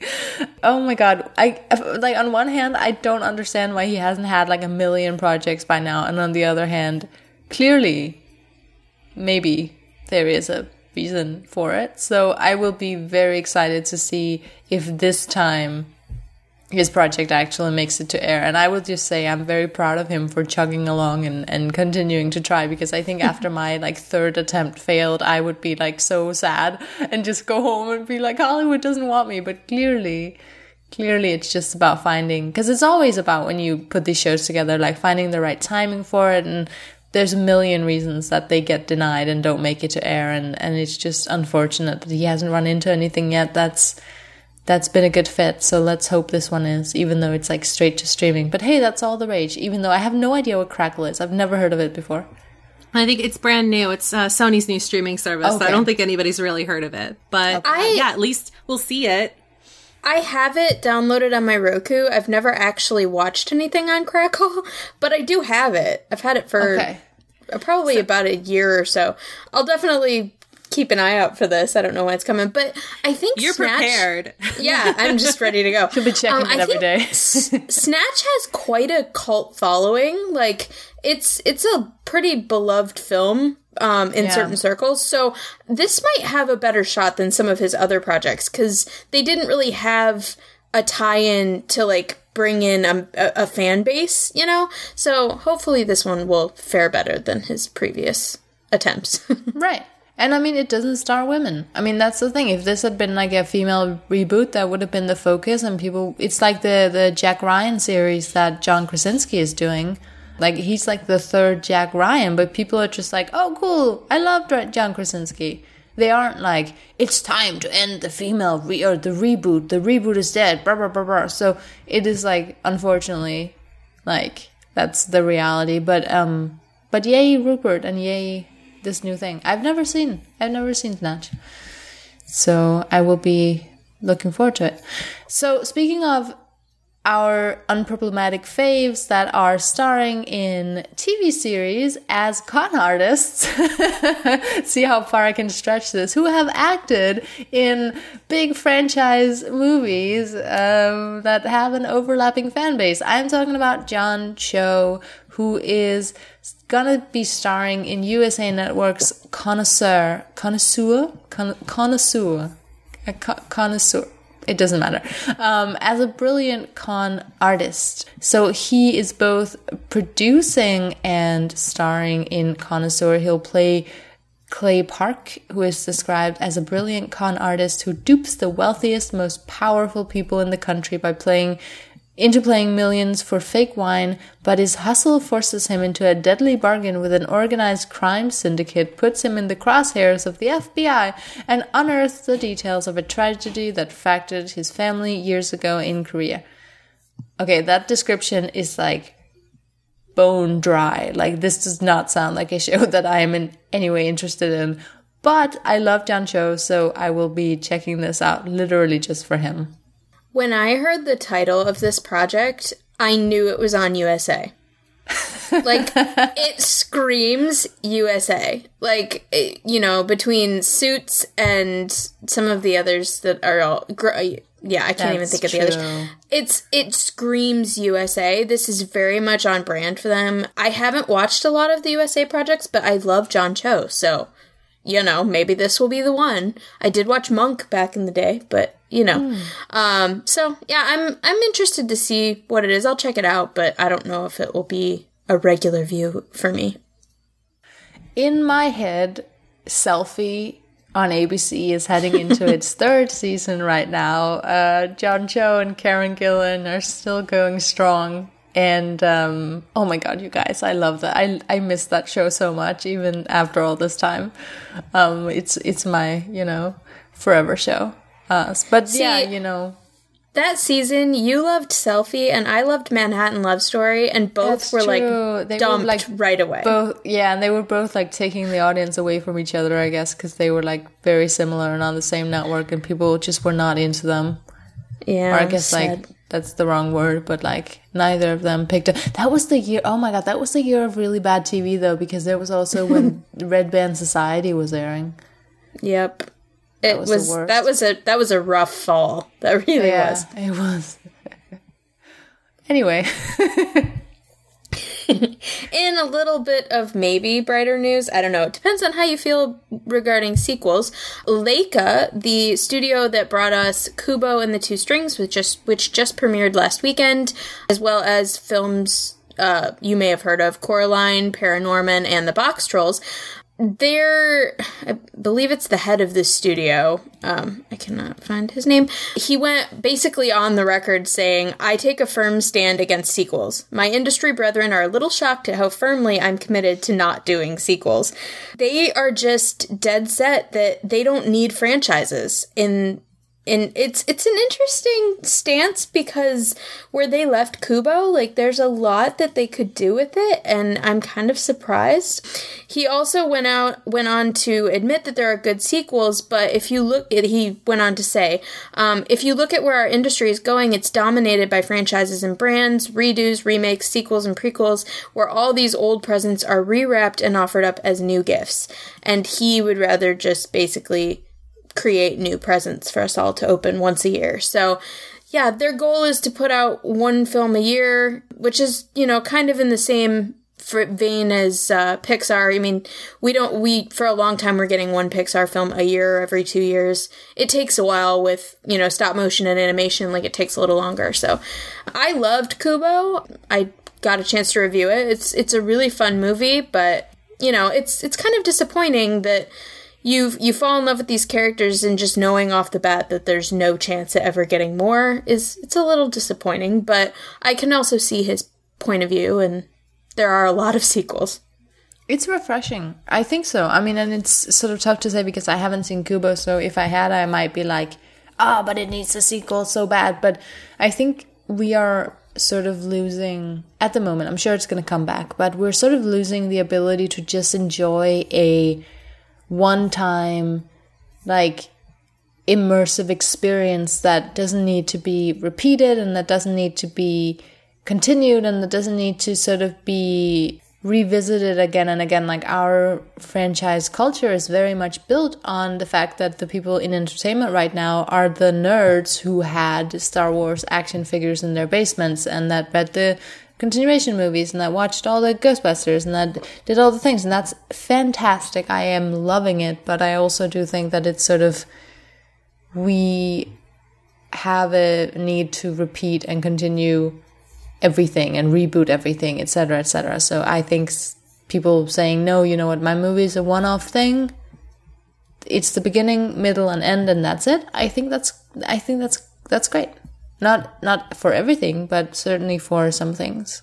[SPEAKER 2] Oh my god. I like on one hand, I don't understand why he hasn't had like a million projects by now. And on the other hand, clearly, maybe... there is a reason for it. So I will be very excited to see if this time his project actually makes it to air. And I will just say I'm very proud of him for chugging along and, and continuing to try, because I think after my like third attempt failed, I would be like so sad and just go home and be like, Hollywood doesn't want me. But clearly, clearly it's just about finding, because it's always about when you put these shows together, like finding the right timing for it. And there's a million reasons that they get denied and don't make it to air, and, and it's just unfortunate that he hasn't run into anything yet that's that's been a good fit. So let's hope this one is, even though it's like straight to streaming. But hey, that's all the rage, even though I have no idea what Crackle is. I've never heard of it before.
[SPEAKER 1] I think it's brand new. It's uh, Sony's new streaming service.
[SPEAKER 2] Okay.
[SPEAKER 1] So I don't think anybody's really heard of it. But
[SPEAKER 3] okay. I,
[SPEAKER 1] yeah, at least we'll see it.
[SPEAKER 3] I have it downloaded on my Roku. I've never actually watched anything on Crackle, but I do have it. I've had it for
[SPEAKER 2] okay.
[SPEAKER 3] probably
[SPEAKER 1] so,
[SPEAKER 3] about a year or so. I'll definitely keep an eye out for this. I don't know when it's coming, but I think
[SPEAKER 1] you're
[SPEAKER 3] Snatch,
[SPEAKER 1] prepared.
[SPEAKER 3] Yeah, I'm just ready to go.
[SPEAKER 2] She'll be checking um, it every day.
[SPEAKER 3] S- Snatch has quite a cult following. Like it's it's a pretty beloved film. Um, in yeah. certain circles. So this might have a better shot than some of his other projects, because they didn't really have a tie-in to like bring in a, a, a fan base, you know? So hopefully this one will fare better than his previous attempts.
[SPEAKER 2] Right. And I mean, it doesn't star women. I mean, that's the thing. If this had been like a female reboot, that would have been the focus, and people, it's like the, the Jack Ryan series that John Krasinski is doing. Like, he's like the third Jack Ryan, but people are just like, oh, cool, I love John Krasinski. They aren't like, it's time to end the female, re- or the reboot, the reboot is dead, blah, blah, blah, blah. So it is like, unfortunately, like, that's the reality. But, um, but yay, Rupert, and yay, this new thing. I've never seen, I've never seen Snatch. So I will be looking forward to it. So speaking of our unproblematic faves that are starring in T V series as con artists, see how far I can stretch this, who have acted in big franchise movies um, that have an overlapping fan base. I'm talking about John Cho, who is gonna be starring in U S A Network's Connoisseur, Connoisseur, Con- Connoisseur, a co- Connoisseur. It doesn't matter. Um, as a brilliant con artist. So he is both producing and starring in Connoisseur. He'll play Clay Park, who is described as a brilliant con artist who dupes the wealthiest, most powerful people in the country by playing into playing millions for fake wine, but his hustle forces him into a deadly bargain with an organized crime syndicate, puts him in the crosshairs of the F B I, and unearths the details of a tragedy that fractured his family years ago in Korea. Okay, that description is like bone dry. Like, this does not sound like a show that I am in any way interested in. But I love John Cho, so I will be checking this out literally just for him.
[SPEAKER 3] When I heard the title of this project, I knew it was on U S A. Like, it screams U S A. Like, it, you know, between Suits and some of the others that are all... Yeah, I can't That's even think of the
[SPEAKER 2] true.
[SPEAKER 3] others. It's It screams U S A. This is very much on brand for them. I haven't watched a lot of the U S A projects, but I love John Cho, so... You know, maybe this will be the one. I did watch Monk back in the day, but, you know. Mm. Um, so, yeah, I'm I'm interested to see what it is. I'll check it out, but I don't know if it will be a regular view for me.
[SPEAKER 2] In my head, Selfie on A B C is heading into its third season right now. Uh, John Cho and Karen Gillan are still going strong. And um, oh my god, you guys, I love that. I I miss that show so much, even after all this time. Um, it's it's my you know forever show. Uh, but See, yeah, you know.
[SPEAKER 3] That season, you loved Selfie, and I loved Manhattan Love Story, and both That's were, true. like, they dumped were, like, right away.
[SPEAKER 2] Both, yeah, and they were both, like, taking the audience away from each other, I guess, because they were, like, very similar and on the same network, and people just were not into them.
[SPEAKER 3] Yeah,
[SPEAKER 2] Or I guess, sad. like, that's the wrong word, but, like, neither of them picked up. That was the year, oh my god, that was the year of really bad T V, though, because there was also when Red Band Society was airing.
[SPEAKER 3] Yep. It was, was that was a that was a rough fall. That really
[SPEAKER 2] yeah,
[SPEAKER 3] was.
[SPEAKER 2] It was. Anyway.
[SPEAKER 3] In a little bit of maybe brighter news, I don't know. It depends on how you feel regarding sequels. Leica, the studio that brought us Kubo and the Two Strings, which just which just premiered last weekend, as well as films uh, you may have heard of, Coraline, Paranorman, and The Box Trolls. They're, I believe it's the head of the studio, um, I cannot find his name. He went basically on the record saying, I take a firm stand against sequels. My industry brethren are a little shocked at how firmly I'm committed to not doing sequels. They are just dead set that they don't need franchises in And it's it's an interesting stance because where they left Kubo, like, there's a lot that they could do with it, and I'm kind of surprised. He also went out went on to admit that there are good sequels, but if you look, he went on to say, um, if you look at where our industry is going, it's dominated by franchises and brands, redos, remakes, sequels, and prequels, where all these old presents are rewrapped and offered up as new gifts. And he would rather just basically create new presents for us all to open once a year. So, yeah, their goal is to put out one film a year, which is, you know, kind of in the same vein as uh, Pixar. I mean, we don't, we, for a long time, we're getting one Pixar film a year every two years. It takes a while with, you know, stop motion and animation, like, it takes a little longer. So, I loved Kubo. I got a chance to review it. It's, it's a really fun movie, but, you know, it's, it's kind of disappointing that You you fall in love with these characters and just knowing off the bat that there's no chance at ever getting more is, it's a little disappointing, but I can also see his point of view, and there are a lot of sequels.
[SPEAKER 2] It's refreshing. I think so. I mean, and it's sort of tough to say because I haven't seen Kubo, so if I had, I might be like, ah, oh, but it needs a sequel so bad. But I think we are sort of losing, at the moment, I'm sure it's going to come back, but we're sort of losing the ability to just enjoy a one time, like, immersive experience that doesn't need to be repeated and that doesn't need to be continued and that doesn't need to sort of be revisited again and again. Like, our franchise culture is very much built on the fact that the people in entertainment right now are the nerds who had Star Wars action figures in their basements and that read the continuation movies and that watched all the Ghostbusters and that did all the things, and that's fantastic. I am loving it, but I also do think that it's sort of, we have a need to repeat and continue everything and reboot everything, et cetera, et cetera. So I think people saying, no, you know what, my movie is a one-off thing, it's the beginning, middle, and end, and that's it. I think that's I think that's that's great. Not not for everything, but certainly for some things.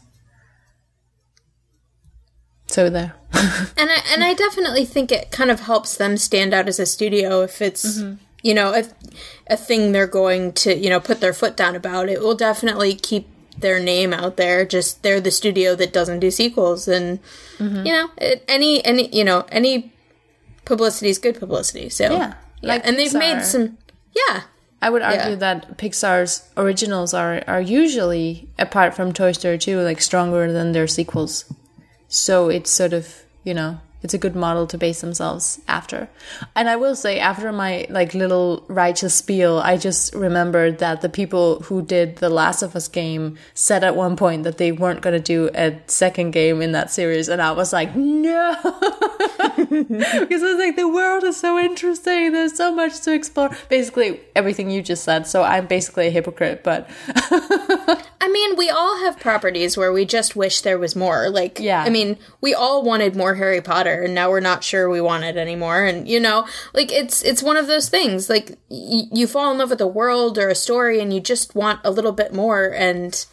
[SPEAKER 2] So there.
[SPEAKER 3] and I and I definitely think it kind of helps them stand out as a studio if it's, mm-hmm. you know, a, a thing they're going to, you know, put their foot down about. It will definitely keep their name out there. Just they're the studio that doesn't do sequels, and mm-hmm. you know, it, any any you know any publicity is good publicity. So
[SPEAKER 2] yeah,
[SPEAKER 3] like yeah. and they've Pixar. made some yeah.
[SPEAKER 2] I would argue yeah. that Pixar's originals are, are usually, apart from Toy Story two, like, stronger than their sequels. So it's sort of, you know, it's a good model to base themselves after. And I will say, after my, like, little righteous spiel, I just remembered that the people who did the Last of Us game said at one point that they weren't going to do a second game in that series. And I was like, no! Because I was like, the world is so interesting. There's so much to explore. Basically, everything you just said. So I'm basically a hypocrite, but...
[SPEAKER 3] I mean, we all have properties where we just wish there was more. Like, yeah. I mean, we all wanted more Harry Potter, and now we're not sure we want it anymore. And, you know, like, it's it's one of those things. Like, y- you fall in love with a world or a story, and you just want a little bit more. And,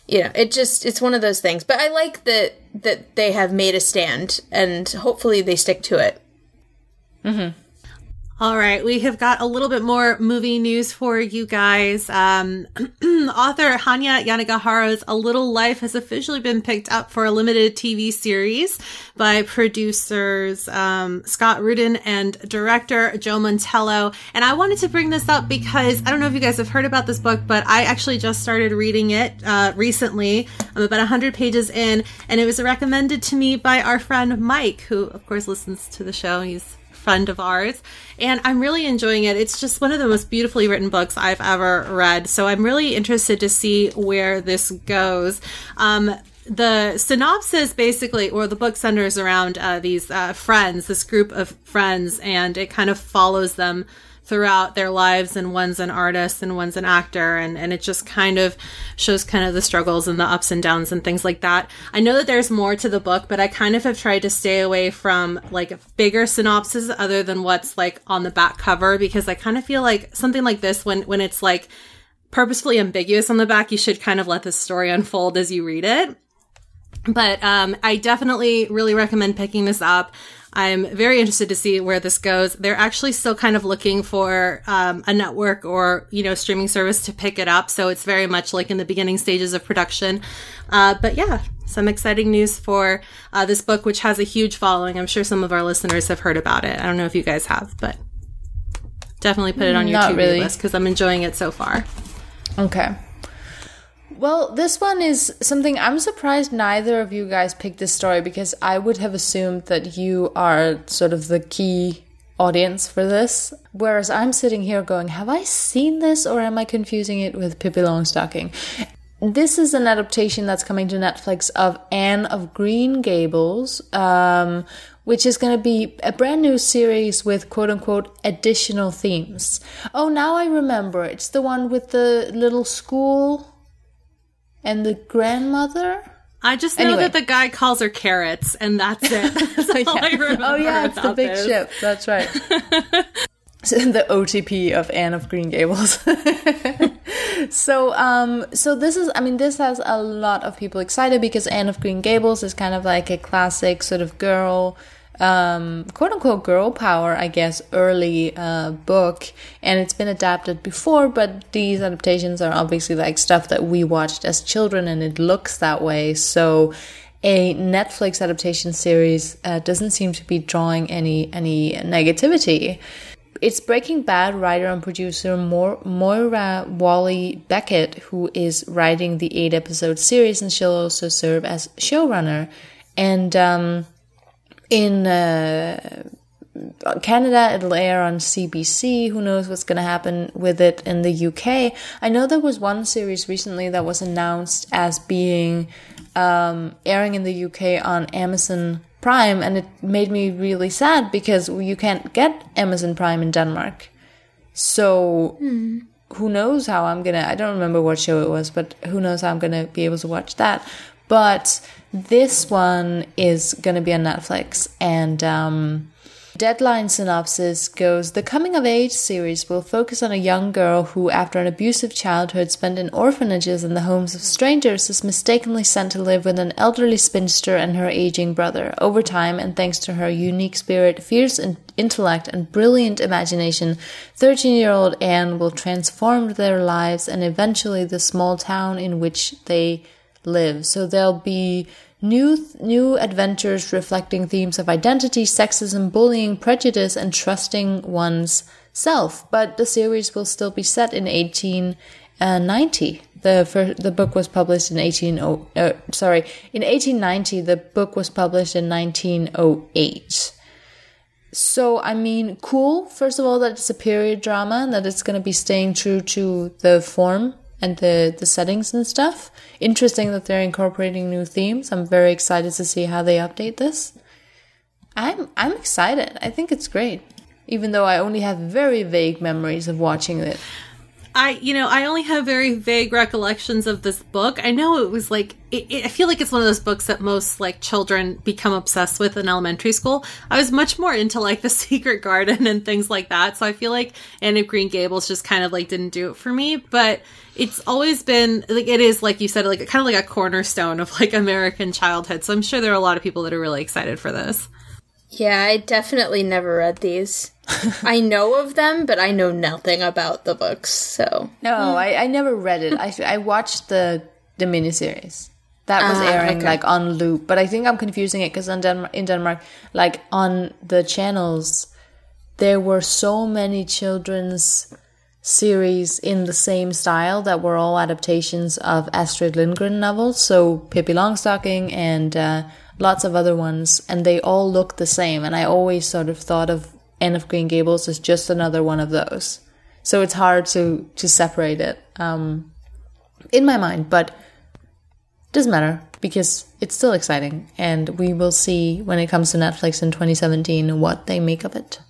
[SPEAKER 3] you know, it just, it's one of those things. But I like that that they have made a stand, and hopefully they stick to it.
[SPEAKER 1] Mm-hmm. All right, we have got a little bit more movie news for you guys. Um, author Hanya Yanagihara's A Little Life has officially been picked up for a limited T V series by producers um, Scott Rudin and director Joe Mantello. And I wanted to bring this up because I don't know if you guys have heard about this book, but I actually just started reading it uh, recently. I'm about one hundred pages in, and it was recommended to me by our friend Mike, who, of course, listens to the show. He's friend of ours, and I'm really enjoying it. It's just one of the most beautifully written books I've ever read, so I'm really interested to see where this goes. Um, the synopsis basically, or the book centers around uh, these uh, friends, this group of friends, and it kind of follows them throughout their lives, and one's an artist and one's an actor, and, and it just kind of shows kind of the struggles and the ups and downs and things like that. I know that there's more to the book, but I kind of have tried to stay away from like bigger synopses other than what's like on the back cover, because I kind of feel like something like this, when, when it's like purposefully ambiguous on the back, you should kind of let the story unfold as you read it. But um, I definitely really recommend picking this up. I'm very interested to see where this goes. They're actually still kind of looking for um, a network or, you know, streaming service to pick it up. So it's very much like in the beginning stages of production. Uh, but yeah, some exciting news for uh, this book, which has a huge following. I'm sure some of our listeners have heard about it. I don't know if you guys have, but definitely put it on your
[SPEAKER 2] Not
[SPEAKER 1] to-read
[SPEAKER 2] really.
[SPEAKER 1] list because I'm enjoying it so far.
[SPEAKER 2] Okay. Well, this one is something I'm surprised neither of you guys picked this story, because I would have assumed that you are sort of the key audience for this. Whereas I'm sitting here going, have I seen this, or am I confusing it with Pippi Longstocking? This is an adaptation that's coming to Netflix of Anne of Green Gables, um, which is going to be a brand new series with quote-unquote additional themes. Oh, now I remember. It's the one with the little school and the grandmother?
[SPEAKER 1] I just know
[SPEAKER 2] Anyway.
[SPEAKER 1] that the guy calls her carrots, and that's it. That's all
[SPEAKER 2] Yeah.
[SPEAKER 1] I remember.
[SPEAKER 2] Oh yeah, it's the
[SPEAKER 1] about
[SPEAKER 2] big
[SPEAKER 1] this.
[SPEAKER 2] ship. That's right. So, the O T P of Anne of Green Gables. so, um, so this is, I mean, this has a lot of people excited because Anne of Green Gables is kind of like a classic sort of girl, um, quote unquote girl power, I guess, early uh, book, and it's been adapted before, but these adaptations are obviously like stuff that we watched as children, and it looks that way. So a Netflix adaptation series uh, doesn't seem to be drawing any any negativity. It's Breaking Bad writer and producer Mo- Moira Wally Beckett who is writing the eight episode series, and she'll also serve as showrunner. And um, in uh, Canada, it'll air on C B C. Who knows what's going to happen with it in the U K? I know there was one series recently that was announced as being um, airing in the U K on Amazon Prime, and it made me really sad because you can't get Amazon Prime in Denmark. So mm. who knows how I'm gonna, I don't remember what show it was, but who knows how I'm gonna be able to watch that. But this one is gonna be on Netflix, and um, Deadline synopsis goes, the coming of age series will focus on a young girl who, after an abusive childhood spent in orphanages and the homes of strangers, is mistakenly sent to live with an elderly spinster and her aging brother. Over time, and thanks to her unique spirit, fierce intellect, and brilliant imagination, thirteen-year-old Anne will transform their lives and eventually the small town in which they live. So there'll be New new adventures reflecting themes of identity, sexism, bullying, prejudice, and trusting one's self. But the series will still be set in eighteen ninety. The first, the book was published in eighteen oh uh, sorry in eighteen ninety. The book was published in nineteen oh eight. So I mean, cool. First of all, that it's a period drama and that it's going to be staying true to the form and the, the settings and stuff. Interesting that they're incorporating new themes. I'm very excited to see how they update this. I'm I'm excited. I think it's great. Even though I only have very vague memories of watching it.
[SPEAKER 1] I, you know, I only have very vague recollections of this book. I know it was like, it, it, I feel like it's one of those books that most like children become obsessed with in elementary school. I was much more into like The Secret Garden and things like that. So I feel like Anne of Green Gables just kind of like didn't do it for me. But it's always been like, it is like you said, like kind of like a cornerstone of like American childhood. So I'm sure there are a lot of people that are really excited for this.
[SPEAKER 3] Yeah, I definitely never read these. I know of them, but I know nothing about the books, so...
[SPEAKER 2] No, mm. I, I never read it. I, I watched the the miniseries. That was
[SPEAKER 3] uh,
[SPEAKER 2] airing,
[SPEAKER 3] okay.
[SPEAKER 2] like, on loop. But I think I'm confusing it, because in, Den- in Denmark, like, on the channels, there were so many children's series in the same style that were all adaptations of Astrid Lindgren novels. So, Pippi Longstocking and uh, lots of other ones. And they all look the same. And I always sort of thought of Anne of Green Gables is just another one of those. So it's hard to, to separate it um, in my mind, but it doesn't matter because it's still exciting. And we will see when it comes to Netflix in twenty seventeen what they make of it.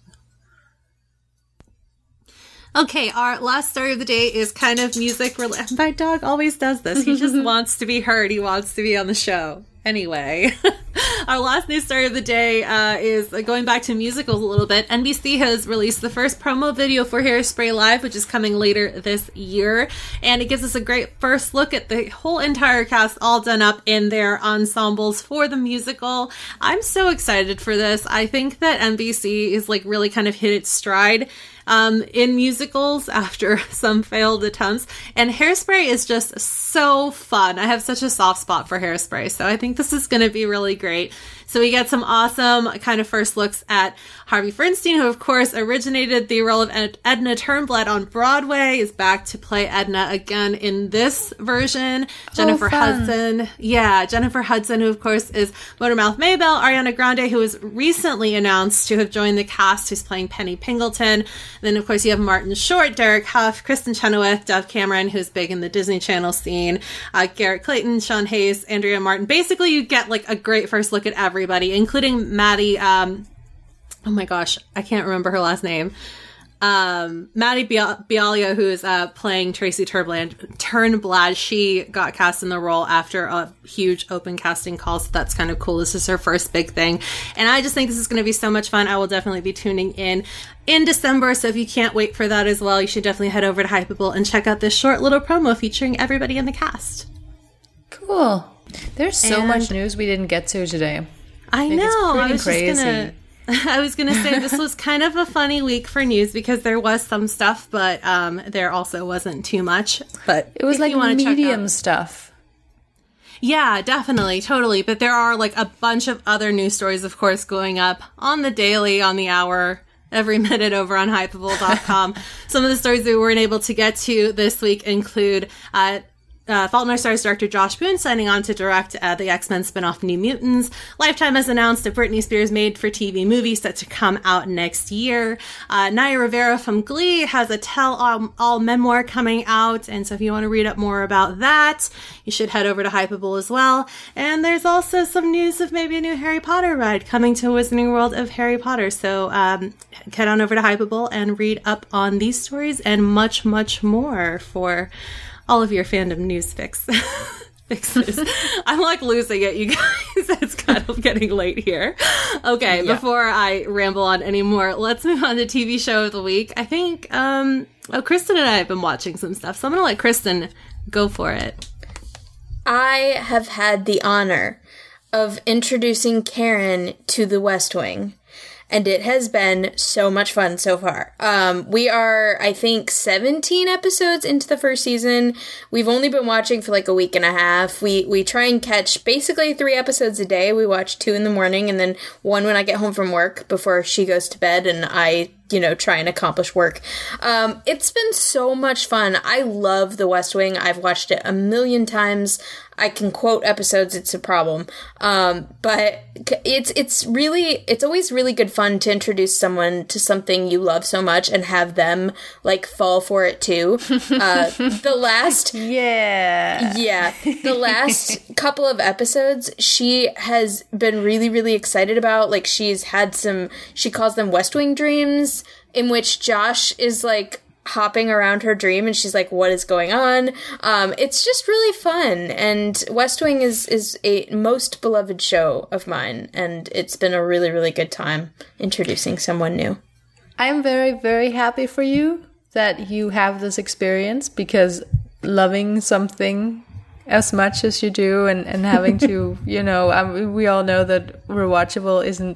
[SPEAKER 1] Okay, our last story of the day is kind of music related. My dog always does this. He just wants to be heard. He wants to be on the show. Anyway, our last news story of the day uh, is going back to musicals a little bit. N B C has released the first promo video for Hairspray Live, which is coming later this year. And it gives us a great first look at the whole entire cast all done up in their ensembles for the musical. I'm so excited for this. I think that N B C is like really kind of hit its stride um, in musicals after some failed attempts. And Hairspray is just so fun. I have such a soft spot for Hairspray. So I think this is going to be really great. So we get some awesome kind of first looks at Harvey Fierstein, who of course originated the role of Ed- Edna Turnblad on Broadway, is back to play Edna again in this version. Jennifer
[SPEAKER 2] oh,
[SPEAKER 1] Hudson. Yeah, Jennifer Hudson, who of course is Motormouth Maybelle. Ariana Grande, who was recently announced to have joined the cast, who's playing Penny Pingleton. And then of course you have Martin Short, Derek Hough, Kristen Chenoweth, Dove Cameron, who's big in the Disney Channel scene, uh, Garrett Clayton, Sean Hayes, Andrea Martin. Basically you get like a great first look at everybody, including Maddie, um, oh my gosh, I can't remember her last name. Um, Maddie Bialia, who is uh, playing Tracy Turnblad, Turnblad, she got cast in the role after a huge open casting call, so that's kind of cool. This is her first big thing, and I just think this is going to be so much fun. I will definitely be tuning in in December, so if you can't wait for that as well, you should definitely head over to Hypable and check out this short little promo featuring everybody in the cast.
[SPEAKER 2] Cool. There's so
[SPEAKER 1] and
[SPEAKER 2] much news we didn't get to today.
[SPEAKER 1] I, I know. I was
[SPEAKER 2] crazy.
[SPEAKER 1] just gonna. I was going to say this was kind of a funny week for news because there was some stuff, but um, there also wasn't too much. But
[SPEAKER 2] it was like medium stuff.
[SPEAKER 1] Yeah, definitely, totally. But there are like a bunch of other news stories, of course, going up on the daily, on the hour, every minute over on Hypable dot com. Some of the stories that we weren't able to get to this week include uh, Uh, Fault in Our Stars director Josh Boone signing on to direct uh, the X-Men spinoff New Mutants. Lifetime has announced a Britney Spears made-for-T V movie set to come out next year. Uh, Naya Rivera from Glee has a tell-all memoir coming out, and so if you want to read up more about that, you should head over to Hypable as well. And there's also some news of maybe a new Harry Potter ride coming to Wizarding World of Harry Potter, so um, head on over to Hypable and read up on these stories and much, much more for all of your fandom news fix fixes. I'm like losing it, you guys. It's kind of getting late here. Okay, yeah. Before I ramble on anymore, let's move on to T V show of the week. I think, um, oh, Kristen and I have been watching some stuff, so I'm gonna let Kristen go for it.
[SPEAKER 3] I have had the honor of introducing Karen to the West Wing. And it has been so much fun so far. Um, we are, I think, seventeen episodes into the first season. We've only been watching for like a week and a half. We we try and catch basically three episodes a day. We watch two in the morning and then one when I get home from work before she goes to bed and I, you know, try and accomplish work. Um, it's been so much fun. I love The West Wing. I've watched it a million times. I can quote episodes, it's a problem. Um, but it's it's really, it's always really good fun to introduce someone to something you love so much and have them, like, fall for it, too. Uh, the last...
[SPEAKER 2] Yeah.
[SPEAKER 3] Yeah. The last couple of episodes, she has been really, really excited about. Like, she's had some, she calls them West Wing dreams, in which Josh is, like, hopping around her dream, and she's like, what is going on? Um, it's just really fun, and West Wing is, is a most beloved show of mine, and it's been a really, really good time introducing someone new.
[SPEAKER 2] I'm very, very happy for you that you have this experience, because loving something as much as you do and, and having to, you know, um, we all know that rewatchable isn't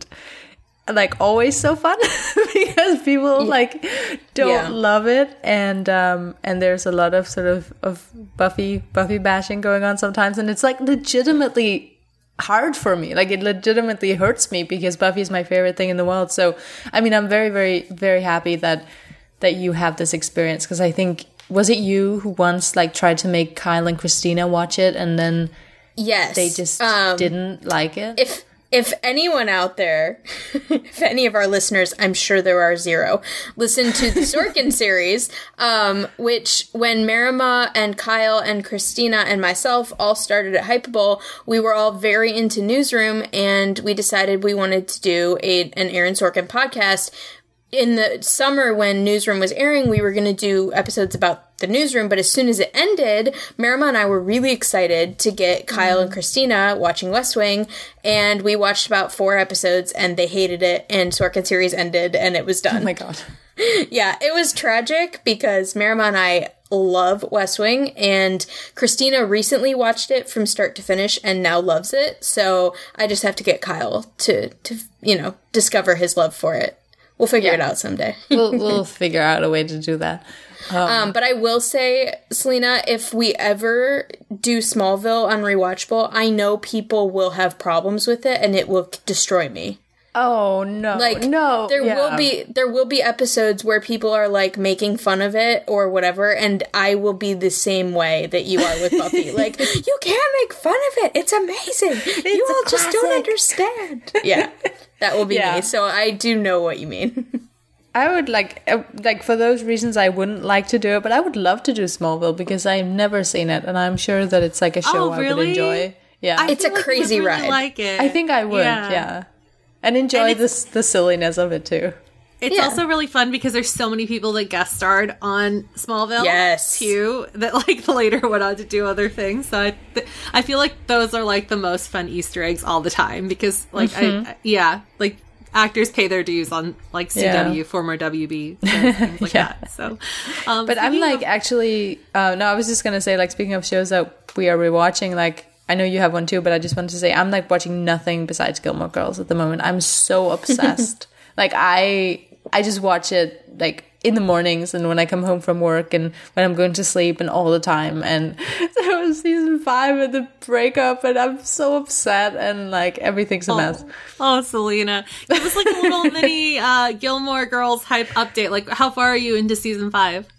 [SPEAKER 2] like always so fun because people
[SPEAKER 3] yeah.
[SPEAKER 2] like don't
[SPEAKER 3] yeah.
[SPEAKER 2] love it, and um and there's a lot of sort of of Buffy Buffy bashing going on sometimes, and it's like legitimately hard for me. Like it legitimately hurts me because Buffy is my favorite thing in the world. So I mean, I'm very very very happy that that you have this experience, because I think, was it you who once like tried to make Kyle and Christina watch it, and then
[SPEAKER 3] yes
[SPEAKER 2] they just
[SPEAKER 3] um,
[SPEAKER 2] didn't like it?
[SPEAKER 3] If If anyone out there, if any of our listeners, I'm sure there are zero, listen to the Sorkin series, um, which when Marima and Kyle and Christina and myself all started at Hypable, we were all very into Newsroom, and we decided we wanted to do a, an Aaron Sorkin podcast. In the summer when Newsroom was airing, we were going to do episodes about the Newsroom, but as soon as it ended, Marima and I were really excited to get Kyle mm. and Christina watching West Wing, and we watched about four episodes, and they hated it, and Sorkin series ended, and it was done.
[SPEAKER 2] Oh my god.
[SPEAKER 3] Yeah, it was tragic, because Marima and I love West Wing, and Christina recently watched it from start to finish and now loves it, so I just have to get Kyle to, to you know, discover his love for it. We'll figure yeah. it out someday.
[SPEAKER 2] we'll we'll figure out a way to do that. Um,
[SPEAKER 3] um, but I will say, Selena, if we ever do Smallville on Rewatchable, I know people will have problems with it, and it will destroy me.
[SPEAKER 2] Oh no!
[SPEAKER 3] Like
[SPEAKER 2] no,
[SPEAKER 3] there
[SPEAKER 2] yeah.
[SPEAKER 3] will be there will be episodes where people are like making fun of it or whatever, and I will be the same way that you are with Buffy. Like, you can't make fun of it; it's amazing. It's you all just don't understand. Yeah. That will be yeah. me, so I do know what you mean.
[SPEAKER 2] I would like, uh, like for those reasons, I wouldn't like to do it, but I would love to do Smallville because I've never seen it, and I'm sure that it's like a show
[SPEAKER 1] oh, really?
[SPEAKER 2] I would enjoy. Yeah,
[SPEAKER 3] I it's a like crazy
[SPEAKER 1] really
[SPEAKER 3] ride.
[SPEAKER 1] Like it.
[SPEAKER 2] I think I would, yeah, yeah. and enjoy and this the silliness of it too.
[SPEAKER 1] It's yeah. also really fun because there's so many people that guest starred on Smallville,
[SPEAKER 3] yes,
[SPEAKER 1] too, that like later went on to do other things. So I, th- I feel like those are like the most fun Easter eggs all the time because, like, mm-hmm. I, I yeah, like actors pay their dues on like C W, yeah. former W B, so things like yeah. that. So, um,
[SPEAKER 2] but I'm like of- actually, uh, no, I was just gonna say, like, speaking of shows that we are rewatching, like. I know you have one too, but I just wanted to say I'm like watching nothing besides Gilmore Girls at the moment. I'm so obsessed. Like I I just watch it like in the mornings and when I come home from work and when I'm going to sleep and all the time. And there was season five and the breakup and I'm so upset and like everything's a
[SPEAKER 1] oh.
[SPEAKER 2] mess.
[SPEAKER 1] Oh, Selena. Give us like a little mini uh, Gilmore Girls hype update. Like how far are you into season five?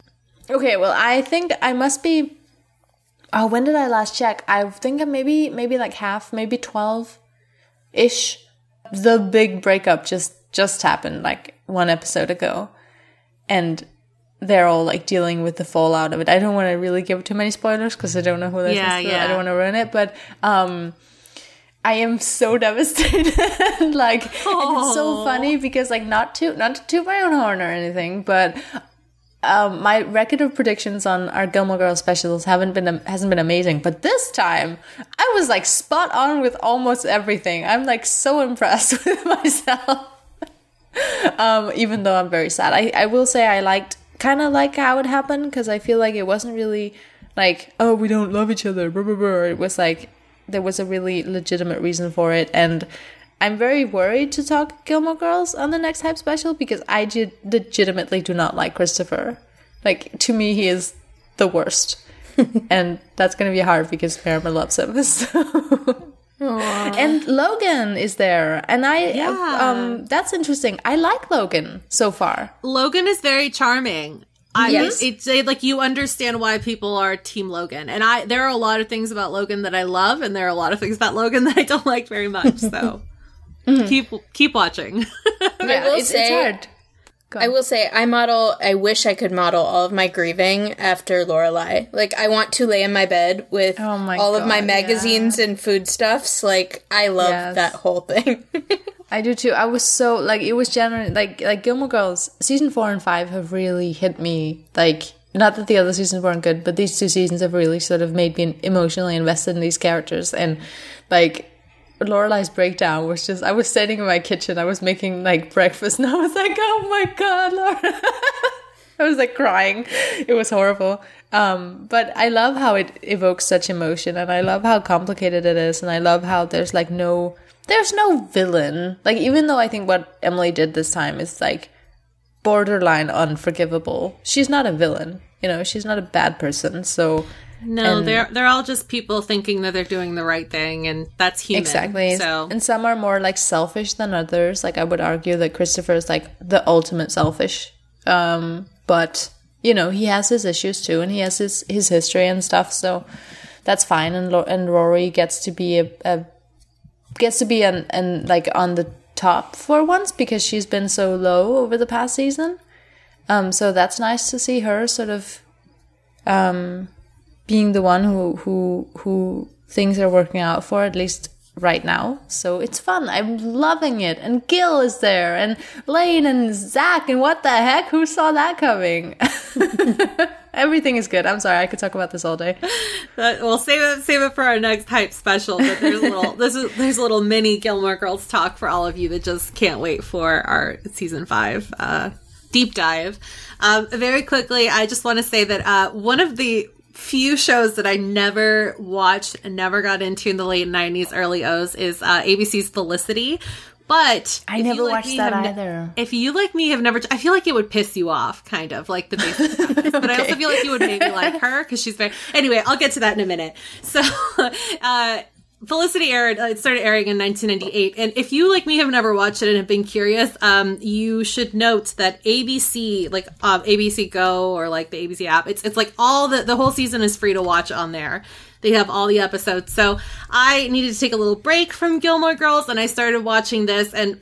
[SPEAKER 2] Okay, well I think I must be Oh, when did I last check? I think I'm maybe maybe like half, maybe twelve-ish. The big breakup just just happened like one episode ago. And they're all like dealing with the fallout of it. I don't want to really give too many spoilers because I don't know who that
[SPEAKER 1] yeah,
[SPEAKER 2] is.
[SPEAKER 1] Yeah.
[SPEAKER 2] I don't want to ruin it. But um, I am so devastated. like, and it's so funny because like not to, not to toot my own horn or anything, but... Um, my record of predictions on our Gilmore Girls specials haven't been hasn't been amazing, but this time I was like spot on with almost everything. I'm like so impressed with myself, um, even though I'm very sad. I, I will say I liked kind of like how it happened because I feel like it wasn't really like, oh, we don't love each other. Blah, blah, blah. It was like there was a really legitimate reason for it, and I'm very worried to talk Gilmore Girls on the next Hype special because I did legitimately do not like Christopher. Like, to me, he is the worst. And that's going to be hard because Marima loves him. So. And Logan is there. And I,
[SPEAKER 1] yeah.
[SPEAKER 2] um, that's interesting. I like Logan so far.
[SPEAKER 1] Logan is very charming. I,
[SPEAKER 3] yes.
[SPEAKER 1] It's it, like you understand why people are Team Logan. And I there are a lot of things about Logan that I love, and there are a lot of things about Logan that I don't like very much. So. Mm-hmm. Keep keep watching.
[SPEAKER 3] yeah, I will
[SPEAKER 2] it's,
[SPEAKER 3] say,
[SPEAKER 2] it's hard.
[SPEAKER 3] I will say, I model. I wish I could model all of my grieving after Lorelai. Like, I want to lay in my bed with
[SPEAKER 2] oh my
[SPEAKER 3] all
[SPEAKER 2] God,
[SPEAKER 3] of my magazines
[SPEAKER 2] yeah.
[SPEAKER 3] and foodstuffs. Like, I love
[SPEAKER 2] yes.
[SPEAKER 3] that whole thing.
[SPEAKER 2] I do too. I was so like it was generally like like Gilmore Girls season four and five have really hit me. Like, not that the other seasons weren't good, but these two seasons have really sort of made me emotionally invested in these characters. And like Lorelai's breakdown was just, I was sitting in my kitchen, I was making like breakfast, and I was like, oh my god, Laura. I was like crying. It was horrible. Um, but I love how it evokes such emotion, and I love how complicated it is, and I love how there's like no, there's no villain. Like, even though I think what Emily did this time is like borderline unforgivable, she's not a villain. You know, she's not a bad person. So
[SPEAKER 1] no,
[SPEAKER 2] and,
[SPEAKER 1] they're they're all just people thinking that they're doing the right thing, and that's human.
[SPEAKER 2] Exactly.
[SPEAKER 1] So,
[SPEAKER 2] and some are more like selfish than others. Like, I would argue that Christopher is like the ultimate selfish. Um, but you know, he has his issues too, and he has his his history and stuff. So that's fine. And Lo- and Rory gets to be a, a gets to be an and like on the top for once, because she's been so low over the past season. Um, so that's nice to see her sort of um, being the one who who who things are working out for, at least right now. So it's fun. I'm loving it. And Gil is there, and Lane and Zach, and what the heck? Who saw that coming? Everything is good. I'm sorry, I could talk about this all day.
[SPEAKER 1] Uh, we'll save it save it for our next hype special. But there's a little this is there's a little mini Gilmore Girls talk for all of you that just can't wait for our season five uh, deep dive. Um, very quickly, I just want to say that uh, one of the few shows that I never watched and never got into in the late nineties, early O's is uh, A B C's Felicity. But
[SPEAKER 2] I never
[SPEAKER 1] like
[SPEAKER 2] watched
[SPEAKER 1] me,
[SPEAKER 2] that
[SPEAKER 1] ne-
[SPEAKER 2] either.
[SPEAKER 1] If you, like me, have never... I feel like it would piss you off, kind of, like the basic premise. But I also feel like you would maybe like her, because she's very... Anyway, I'll get to that in a minute. So, uh, Felicity aired... Uh, it started airing in nineteen ninety-eight. And if you, like me, have never watched it and have been curious, um, you should note that A B C, like um, A B C Go or like the A B C app, it's it's like all the... The whole season is free to watch on there. They have all the episodes. So I needed to take a little break from Gilmore Girls, and I started watching this. And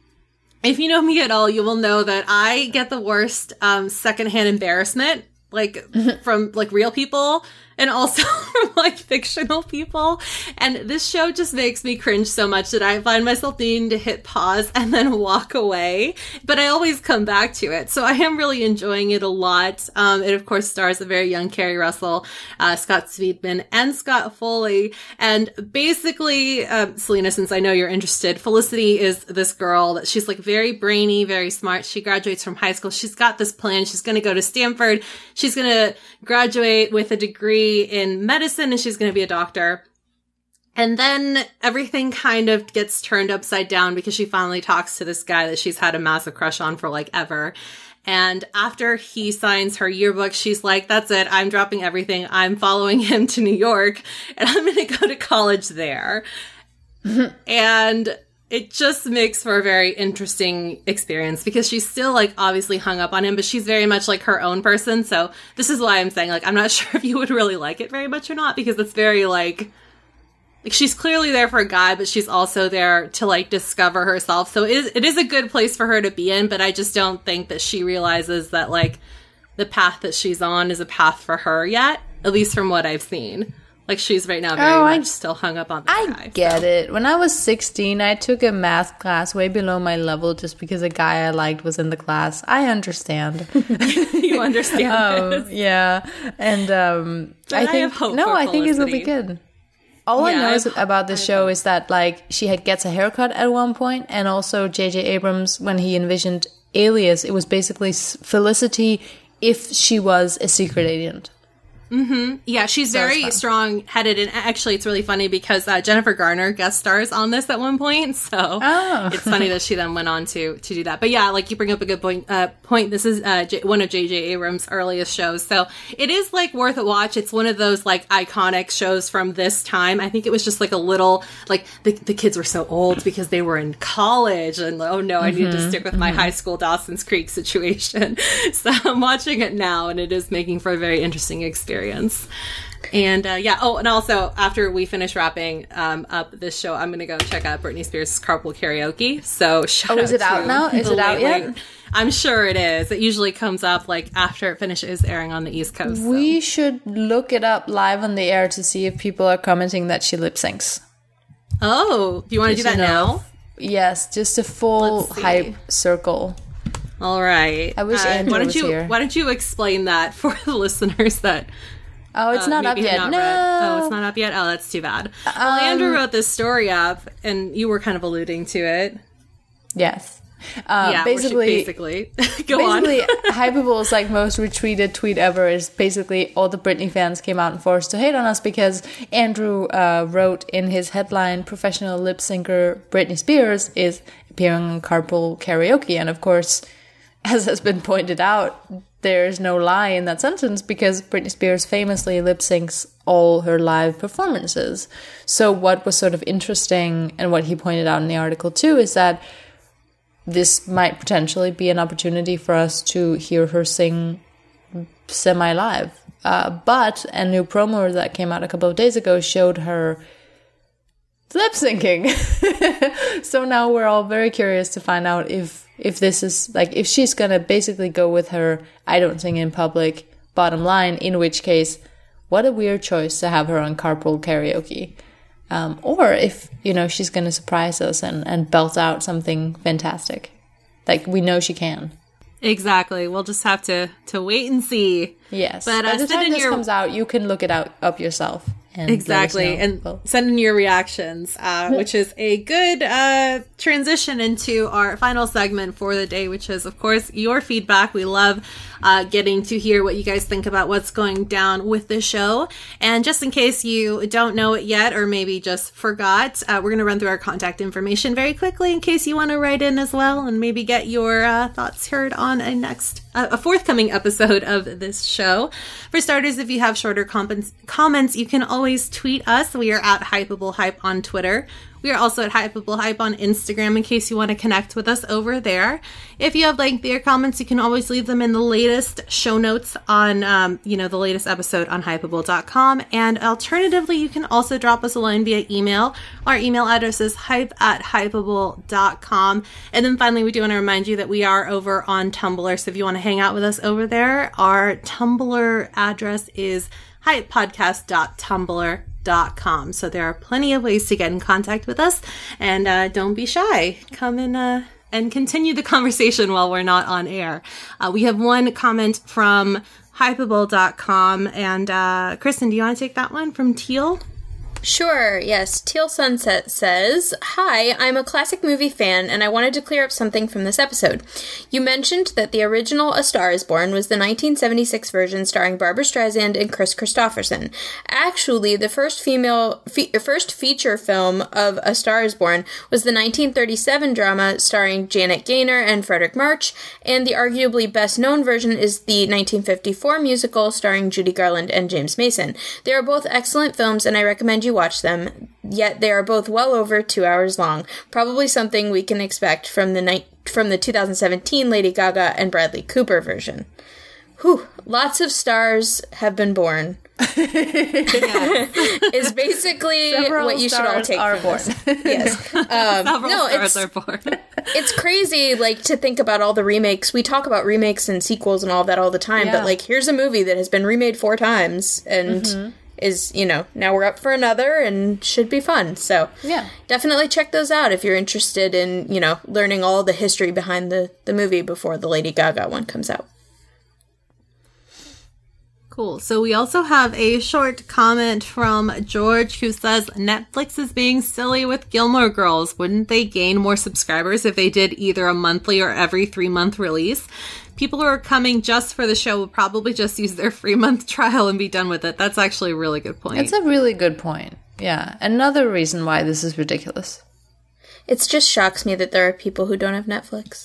[SPEAKER 1] if you know me at all, you will know that I get the worst um, secondhand embarrassment, like from like real people, and also from like fictional people. And this show just makes me cringe so much that I find myself needing to hit pause and then walk away. But I always come back to it. So I am really enjoying it a lot. Um, it, of course, stars a very young Kerry Russell, uh, Scott Speedman, and Scott Foley. And basically, um, Selena, since I know you're interested, Felicity is this girl that she's like very brainy, very smart. She graduates from high school. She's got this plan. She's going to go to Stanford. She's going to graduate with a degree in medicine, and she's going to be a doctor. And then everything kind of gets turned upside down because she finally talks to this guy that she's had a massive crush on for like ever. And after he signs her yearbook, she's like, that's it. I'm dropping everything. I'm following him to New York, and I'm going to go to college there. And it just makes for a very interesting experience because she's still, like, obviously hung up on him, but she's very much, like, her own person. So this is why I'm saying, like, I'm not sure if you would really like it very much or not, because it's very, like, like she's clearly there for a guy, but she's also there to, like, discover herself. So it is, it is a good place for her to be in, but I just don't think that she realizes that, like, the path that she's on is a path for her yet, at least from what I've seen. Like, she's right now very
[SPEAKER 2] oh,
[SPEAKER 1] much
[SPEAKER 2] I,
[SPEAKER 1] still hung up on this
[SPEAKER 2] I
[SPEAKER 1] guy.
[SPEAKER 2] I get
[SPEAKER 1] so.
[SPEAKER 2] it. When I was sixteen, I took a math class way below my level just because a guy I liked was in the class. I understand.
[SPEAKER 1] You understand
[SPEAKER 2] um,
[SPEAKER 1] this.
[SPEAKER 2] Yeah. And um, I
[SPEAKER 1] I
[SPEAKER 2] think...
[SPEAKER 1] have hope
[SPEAKER 2] no,
[SPEAKER 1] for
[SPEAKER 2] I think it will
[SPEAKER 1] Felicity.
[SPEAKER 2] be good. All
[SPEAKER 1] Yeah,
[SPEAKER 2] I know
[SPEAKER 1] I
[SPEAKER 2] is
[SPEAKER 1] have-
[SPEAKER 2] about this
[SPEAKER 1] I
[SPEAKER 2] show
[SPEAKER 1] hope.
[SPEAKER 2] is that, like, she had gets a haircut at one point, and also J J Abrams, when he envisioned Alias, it was basically s- Felicity if she was a secret agent.
[SPEAKER 1] Mm-hmm. Yeah, she's
[SPEAKER 2] So it's
[SPEAKER 1] very
[SPEAKER 2] fun.
[SPEAKER 1] strong-headed, and actually it's really funny because uh, Jennifer Garner guest stars on this at one point, so
[SPEAKER 2] Oh.
[SPEAKER 1] it's funny that she then went on to to do that. But yeah, like, you bring up a good point. Uh, point. This is uh, J- one of J J Abrams' earliest shows, so it is, like, worth a watch. It's one of those, like, iconic shows from this time. I think it was just, like, a little, like, the, the kids were so old because they were in college, and, oh no, I need to stick with my high school Dawson's Creek situation. So I'm watching it now, and it is making for a very interesting experience. And uh, yeah, oh, and also after we finish wrapping um, up this show, I'm gonna go check out Britney Spears' Carpool Karaoke. So shout
[SPEAKER 2] Oh, is
[SPEAKER 1] out
[SPEAKER 2] it out
[SPEAKER 1] to
[SPEAKER 2] now? Is
[SPEAKER 1] the
[SPEAKER 2] it out
[SPEAKER 1] late,
[SPEAKER 2] yet?
[SPEAKER 1] late- I'm sure it is. It usually comes up like after it finishes airing on the East Coast. so.
[SPEAKER 2] We should look it up live on the air to see if people are commenting that she lip syncs.
[SPEAKER 1] Oh, do you want to do that
[SPEAKER 2] You know,
[SPEAKER 1] now?
[SPEAKER 2] Yes, just a full hype circle.
[SPEAKER 1] All right.
[SPEAKER 2] I wish
[SPEAKER 1] uh,
[SPEAKER 2] Andrew
[SPEAKER 1] why don't
[SPEAKER 2] was
[SPEAKER 1] you,
[SPEAKER 2] here.
[SPEAKER 1] Why don't you explain that for the listeners that...
[SPEAKER 2] Oh, it's
[SPEAKER 1] uh,
[SPEAKER 2] not up
[SPEAKER 1] maybe have
[SPEAKER 2] yet.
[SPEAKER 1] not
[SPEAKER 2] No.
[SPEAKER 1] read. Oh, it's not up yet? Oh, that's too bad. Um, well, Andrew wrote this story up, and you were kind of alluding to it.
[SPEAKER 2] Yes. Uh,
[SPEAKER 1] yeah,
[SPEAKER 2] basically,
[SPEAKER 1] basically. Go
[SPEAKER 2] basically,
[SPEAKER 1] on.
[SPEAKER 2] Hypable's like most retweeted tweet ever is basically all the Britney fans came out and forced to hate on us because Andrew uh, wrote in his headline, "Professional lip syncer Britney Spears is appearing on Carpool Karaoke," and of course, as has been pointed out, there's no lie in that sentence because Britney Spears famously lip syncs all her live performances. So what was sort of interesting, and what he pointed out in the article too, is that this might potentially be an opportunity for us to hear her sing semi-live. Uh, but a new promo that came out a couple of days ago showed her lip syncing. So now we're all very curious to find out if if this is, like, if she's gonna basically go with her "I don't sing in public" bottom line, in which case, what a weird choice to have her on Carpool Karaoke. Um, or if, you know, she's going to surprise us and, and belt out something fantastic. Like, we know she can.
[SPEAKER 1] Exactly. We'll just have to, to wait and see.
[SPEAKER 2] Yes.
[SPEAKER 1] But,
[SPEAKER 2] By
[SPEAKER 1] uh,
[SPEAKER 2] the
[SPEAKER 1] send
[SPEAKER 2] time
[SPEAKER 1] in
[SPEAKER 2] this
[SPEAKER 1] your...
[SPEAKER 2] comes out, you can look it out up yourself. And
[SPEAKER 1] exactly. And
[SPEAKER 2] well,
[SPEAKER 1] send in your reactions, uh, which is a good uh, transition into our final segment for the day, which is, of course, your feedback. We love uh, getting to hear what you guys think about what's going down with the show. And just in case you don't know it yet, or maybe just forgot, uh, we're going to run through our contact information very quickly in case you want to write in as well and maybe get your uh, thoughts heard on a next, uh, a forthcoming episode of this show. For starters, if you have shorter com- comments, you can always tweet us. We are at Hypable Hype on Twitter. We are also at Hypable Hype on Instagram in case you want to connect with us over there. If you have lengthier comments, you can always leave them in the latest show notes on, um, you know, the latest episode on Hypable dot com. And alternatively, you can also drop us a line via email. Our email address is hype at Hypable dot com. And then finally, we do want to remind you that we are over on Tumblr. So if you want to hang out with us over there, our Tumblr address is hype podcast dot tumblr dot com. So there are plenty of ways to get in contact with us, and uh, don't be shy. Come and uh, and continue the conversation while we're not on air. Uh, we have one comment from hypable dot com, and uh, Kristen, do you want to take that one from Teal?
[SPEAKER 3] Sure, yes. Teal Sunset says, "Hi, I'm a classic movie fan, and I wanted to clear up something from this episode. You mentioned that the original A Star is Born was the nineteen seventy-six version starring Barbra Streisand and Chris Christopherson. Actually, the first female, fe- first feature film of A Star is Born was the nineteen thirty-seven drama starring Janet Gaynor and Frederick March, and the arguably best-known version is the nineteen fifty-four musical starring Judy Garland and James Mason. They are both excellent films, and I recommend you watch them, yet they are both well over two hours long. Probably something we can expect from the ni- from the two thousand seventeen Lady Gaga and Bradley Cooper version." Whew, lots of stars have been born. Is basically
[SPEAKER 2] Several
[SPEAKER 3] what you should all take
[SPEAKER 2] are
[SPEAKER 3] from
[SPEAKER 2] born.
[SPEAKER 3] this. Yes. Um,
[SPEAKER 1] Several
[SPEAKER 3] no,
[SPEAKER 1] stars
[SPEAKER 3] it's,
[SPEAKER 1] are born.
[SPEAKER 3] it's crazy, like, to think about all the remakes. We talk about remakes and sequels and all that all the time,
[SPEAKER 2] Yeah.
[SPEAKER 3] but, like, here's a movie that has been remade four times and mm-hmm. is, you know, now we're up for another and should be fun. So,
[SPEAKER 2] Yeah.
[SPEAKER 3] definitely check those out if you're interested in, you know, learning all the history behind the, the movie before the Lady Gaga one comes out.
[SPEAKER 1] Cool. So we also have a short comment from George who says, "Netflix is being silly with Gilmore Girls. Wouldn't they gain more subscribers if they did either a monthly or every three month release? People who are coming just for the show will probably just use their free month trial and be done with it." That's actually a really good point.
[SPEAKER 2] It's a really good point. Yeah. Another reason why this is ridiculous.
[SPEAKER 3] It just shocks me that there are people who don't have Netflix.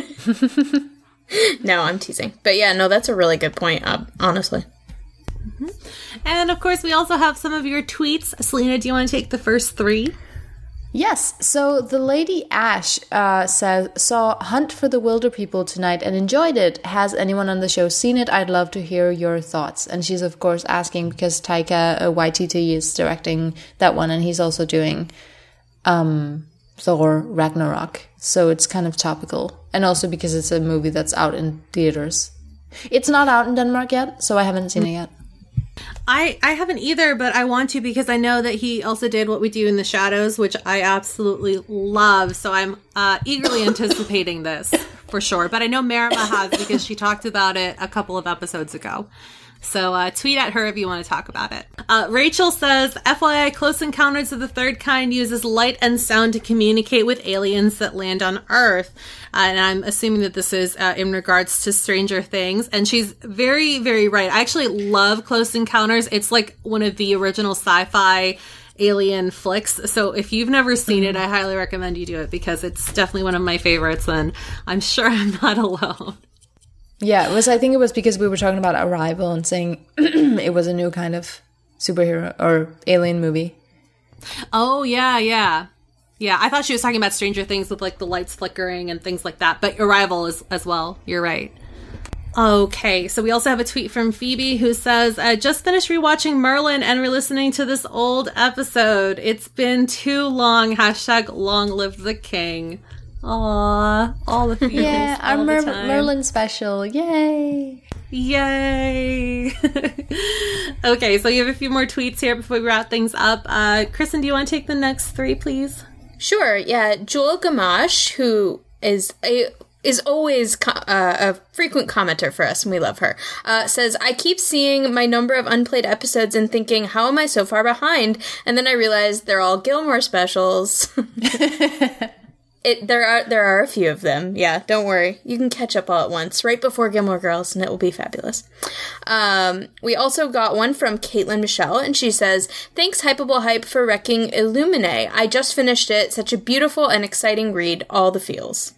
[SPEAKER 3] No, I'm teasing. But yeah, no, that's a really good point, uh, honestly.
[SPEAKER 1] Mm-hmm. And of course, we also have some of your tweets. Selena, do you want to take the first three?
[SPEAKER 2] Yes, so the Lady Ash uh, says, "Saw Hunt for the Wilder People tonight and enjoyed it. Has anyone on the show seen it? I'd love to hear your thoughts." And she's, of course, asking because Taika uh, Waititi is directing that one, and he's also doing um, Thor Ragnarok. So it's kind of topical. And also because it's a movie that's out in theaters. It's not out in Denmark yet, so I haven't seen it yet.
[SPEAKER 1] I, I haven't either, but I want to because I know that he also did What We Do in the Shadows, which I absolutely love. So I'm uh, eagerly anticipating this for sure. But I know Marima has because she talked about it a couple of episodes ago. So uh, tweet at her if you want to talk about it. Uh, Rachel says, F Y I, Close Encounters of the Third Kind uses light and sound to communicate with aliens that land on Earth. Uh, and I'm assuming that this is uh, in regards to Stranger Things. And she's very, very right. I actually love Close Encounters. It's like one of the original sci-fi alien flicks. So if you've never seen it, I highly recommend you do it because it's definitely one of my favorites. And I'm sure I'm not alone.
[SPEAKER 2] Yeah, it was. I think it was because we were talking about Arrival and saying it was a new kind of superhero or alien movie.
[SPEAKER 1] Oh, yeah, yeah. Yeah, I thought she was talking about Stranger Things with, like, the lights flickering and things like that. But Arrival is, as well. You're right. Okay, so we also have a tweet from Phoebe who says, I just finished rewatching Merlin and re-listening to this old episode. It's been too long. Hashtag long live the king. Aww, all the feels.
[SPEAKER 2] Yeah, our
[SPEAKER 1] all
[SPEAKER 2] Mer-
[SPEAKER 1] the time.
[SPEAKER 2] Merlin special. Yay!
[SPEAKER 1] Yay! Okay, so you have a few more tweets here before we wrap things up. Uh, Kristen, do you want to take the next three, please?
[SPEAKER 3] Sure, yeah. Joel Gamache, who is a... is always co- uh, a frequent commenter for us, and we love her, uh, says, I keep seeing my number of unplayed episodes and thinking, how am I so far behind? And then I realize they're all Gilmore specials. It there are there are a few of them. Yeah, don't worry. You can catch up all at once, right before Gilmore Girls, and it will be fabulous. Um, we also got one from Caitlin Michelle, and she says, thanks, Hypable Hype, for wrecking Illuminae. I just finished it. Such a beautiful and exciting read. All the feels.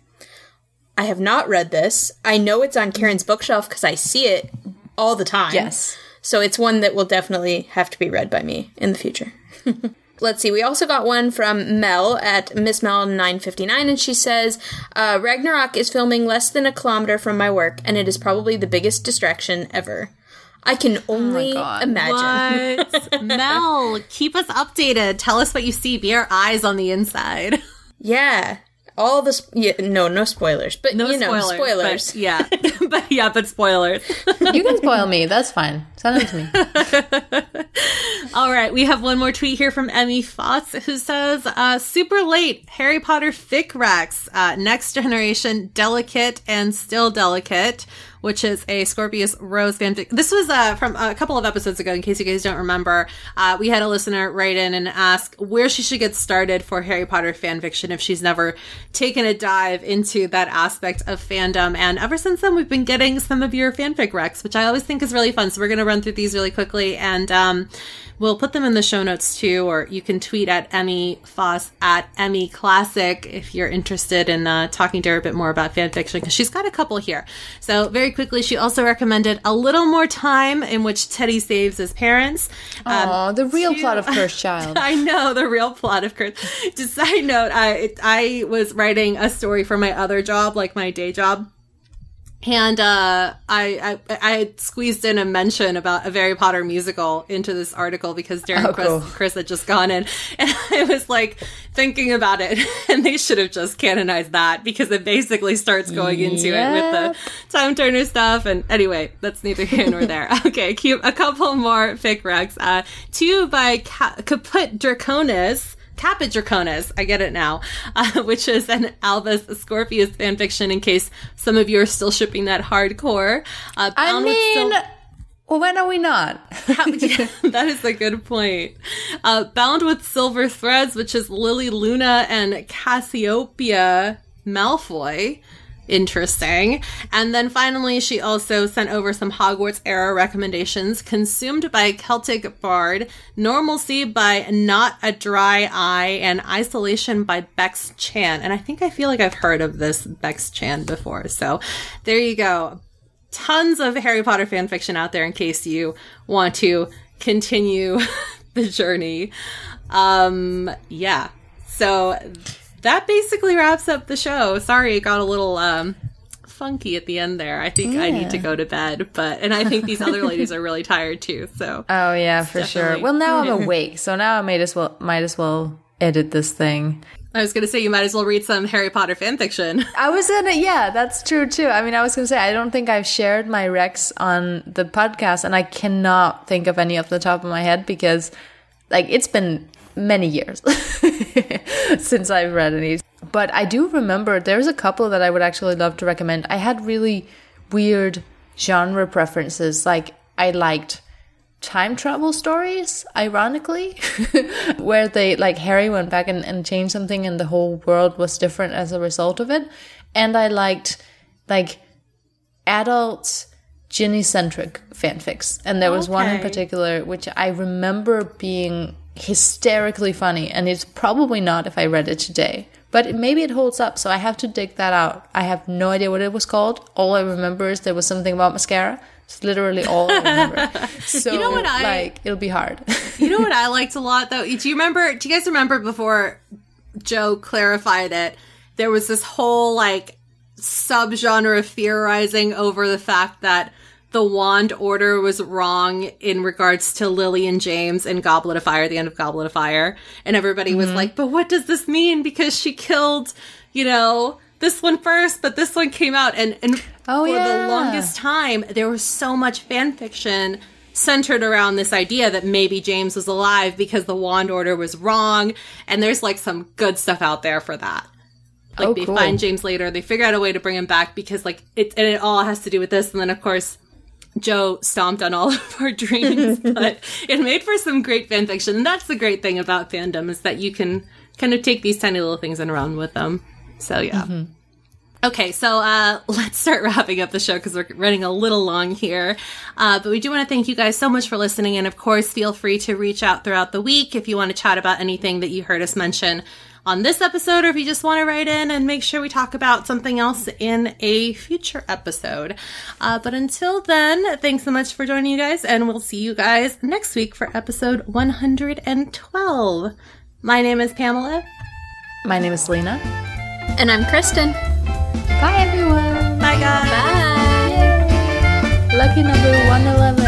[SPEAKER 3] I have not read this. I know it's on Karen's bookshelf because I see it all the time.
[SPEAKER 2] Yes.
[SPEAKER 3] So it's one that will definitely have to be read by me in the future. Let's see. We also got one from Mel at Miss Mel nine fifty-nine, and she says, uh, Ragnarok is filming less than a kilometer from my work, and it is probably the biggest distraction ever. I can only
[SPEAKER 2] oh
[SPEAKER 3] imagine.
[SPEAKER 1] What? Mel, keep us updated. Tell us what you see. Be our eyes on the inside.
[SPEAKER 3] Yeah. All the... Sp- yeah, no, no spoilers. But,
[SPEAKER 1] No
[SPEAKER 3] you know,
[SPEAKER 1] spoilers.
[SPEAKER 3] spoilers.
[SPEAKER 1] But yeah. but yeah, but spoilers.
[SPEAKER 2] You can spoil me. That's fine. Send them to me.
[SPEAKER 1] All right. We have one more tweet here from Emmy Foss who says, uh, super late Harry Potter fic recs, uh, Next Generation, Delicate and Still Delicate, which is a Scorpius Rose fanfic. This was uh, from a couple of episodes ago, in case you guys don't remember. Uh, we had a listener write in and ask where she should get started for Harry Potter fanfiction if she's never taken a dive into that aspect of fandom. And ever since then, we've been getting some of your fanfic recs, which I always think is really fun. So we're going to run through these really quickly, and um, we'll put them in the show notes too, or you can tweet at Emmy Foss at Emmy Classic if you're interested in uh, talking to her a bit more about fanfiction, because she's got a couple here. So very quickly, she also recommended A Little More Time, in which Teddy saves his parents.
[SPEAKER 2] Oh, um, the real to, plot of Cursed Child.
[SPEAKER 1] I know, the real plot of Cursed. Just side note, I I was writing a story for my other job, like my day job. And uh, I, I I had squeezed in a mention about a Harry Potter musical into this article because Darren
[SPEAKER 2] oh,
[SPEAKER 1] Chris,
[SPEAKER 2] cool.
[SPEAKER 1] Chris had just gone in. And I was like thinking about it. And they should have just canonized that because it basically starts going into
[SPEAKER 2] yep.
[SPEAKER 1] it with the Time Turner stuff. And anyway, that's neither here nor there. Okay, cute. A couple more fic recs. Uh, two by Ca- Caput Draconis. Caput Draconis, I get it now, uh, which is an Albus Scorpius fanfiction, in case some of you are still shipping that hardcore. Uh,
[SPEAKER 2] I mean, sil- well, when are we not?
[SPEAKER 1] yeah, that is a good point. Uh, Bound with Silver Threads, which is Lily Luna and Cassiopeia Malfoy. Interesting. And then finally, she also sent over some Hogwarts era recommendations. Consumed by Celtic Bard, Normalcy by Not a Dry Eye, and Isolation by Bex Chan. And I think I feel like I've heard of this Bex Chan before. So there you go. Tons of Harry Potter fan fiction out there in case you want to continue the journey. Um, yeah. So that basically wraps up the show. Sorry, it got a little um, funky at the end there. I think yeah. I need to go to bed, but and I think these other ladies are really tired too. So
[SPEAKER 2] oh yeah, for sure. Well, now I'm awake, so now I might as well might as well edit this thing.
[SPEAKER 1] I was going to say, you might as well read some Harry Potter fanfiction.
[SPEAKER 2] I was going to, yeah, that's true too. I mean, I was going to say, I don't think I've shared my recs on the podcast, and I cannot think of any off the top of my head because, like, it's been many years since I've read any. But I do remember there's a couple that I would actually love to recommend. I had really weird genre preferences. Like, I liked time travel stories, ironically, where they, like, Harry went back and, and changed something and the whole world was different as a result of it. And I liked, like, adult Ginny-centric fanfics. And there was okay. one in particular which I remember being hysterically funny, and it's probably not if I read it today. But maybe it holds up, so I have to dig that out. I have no idea what it was called. All I remember is there was something about mascara. It's literally all I remember. So,
[SPEAKER 1] you know what I,
[SPEAKER 2] like, it'll be hard.
[SPEAKER 1] You know what I liked a lot, though? Do you remember, do you guys remember before Joe clarified it, there was this whole, like, subgenre of theorizing over the fact that the wand order was wrong in regards to Lily and James in Goblet of Fire, the end of Goblet of Fire. And everybody mm-hmm. was like, but what does this mean? Because she killed, you know, this one first, but this one came out. And, and oh, for yeah. the longest time, there was so much fan fiction centered around this idea that maybe James was alive because the wand order was wrong. And there's, like, some good stuff out there for that. Like, oh, they cool. find James later. They figure out a way to bring him back because, like, it, and it all has to do with this. And then, of course, Joe stomped on all of our dreams, but it made for some great fan fiction. And that's the great thing about fandom, is that you can kind of take these tiny little things and run with them. So, yeah. Mm-hmm. Okay, so uh, let's start wrapping up the show because we're running a little long here. Uh, but we do want to thank you guys so much for listening. And, of course, feel free to reach out throughout the week if you want to chat about anything that you heard us mention on this episode, or if you just want to write in and make sure we talk about something else in a future episode. Uh, but until then, thanks so much for joining you guys, and we'll see you guys next week for episode one hundred twelve. My name is Pamela.
[SPEAKER 2] My name is Lena.
[SPEAKER 3] And I'm Kristen.
[SPEAKER 2] Bye, everyone.
[SPEAKER 1] Bye, guys.
[SPEAKER 3] Bye.
[SPEAKER 2] Yay. Lucky number one eleven.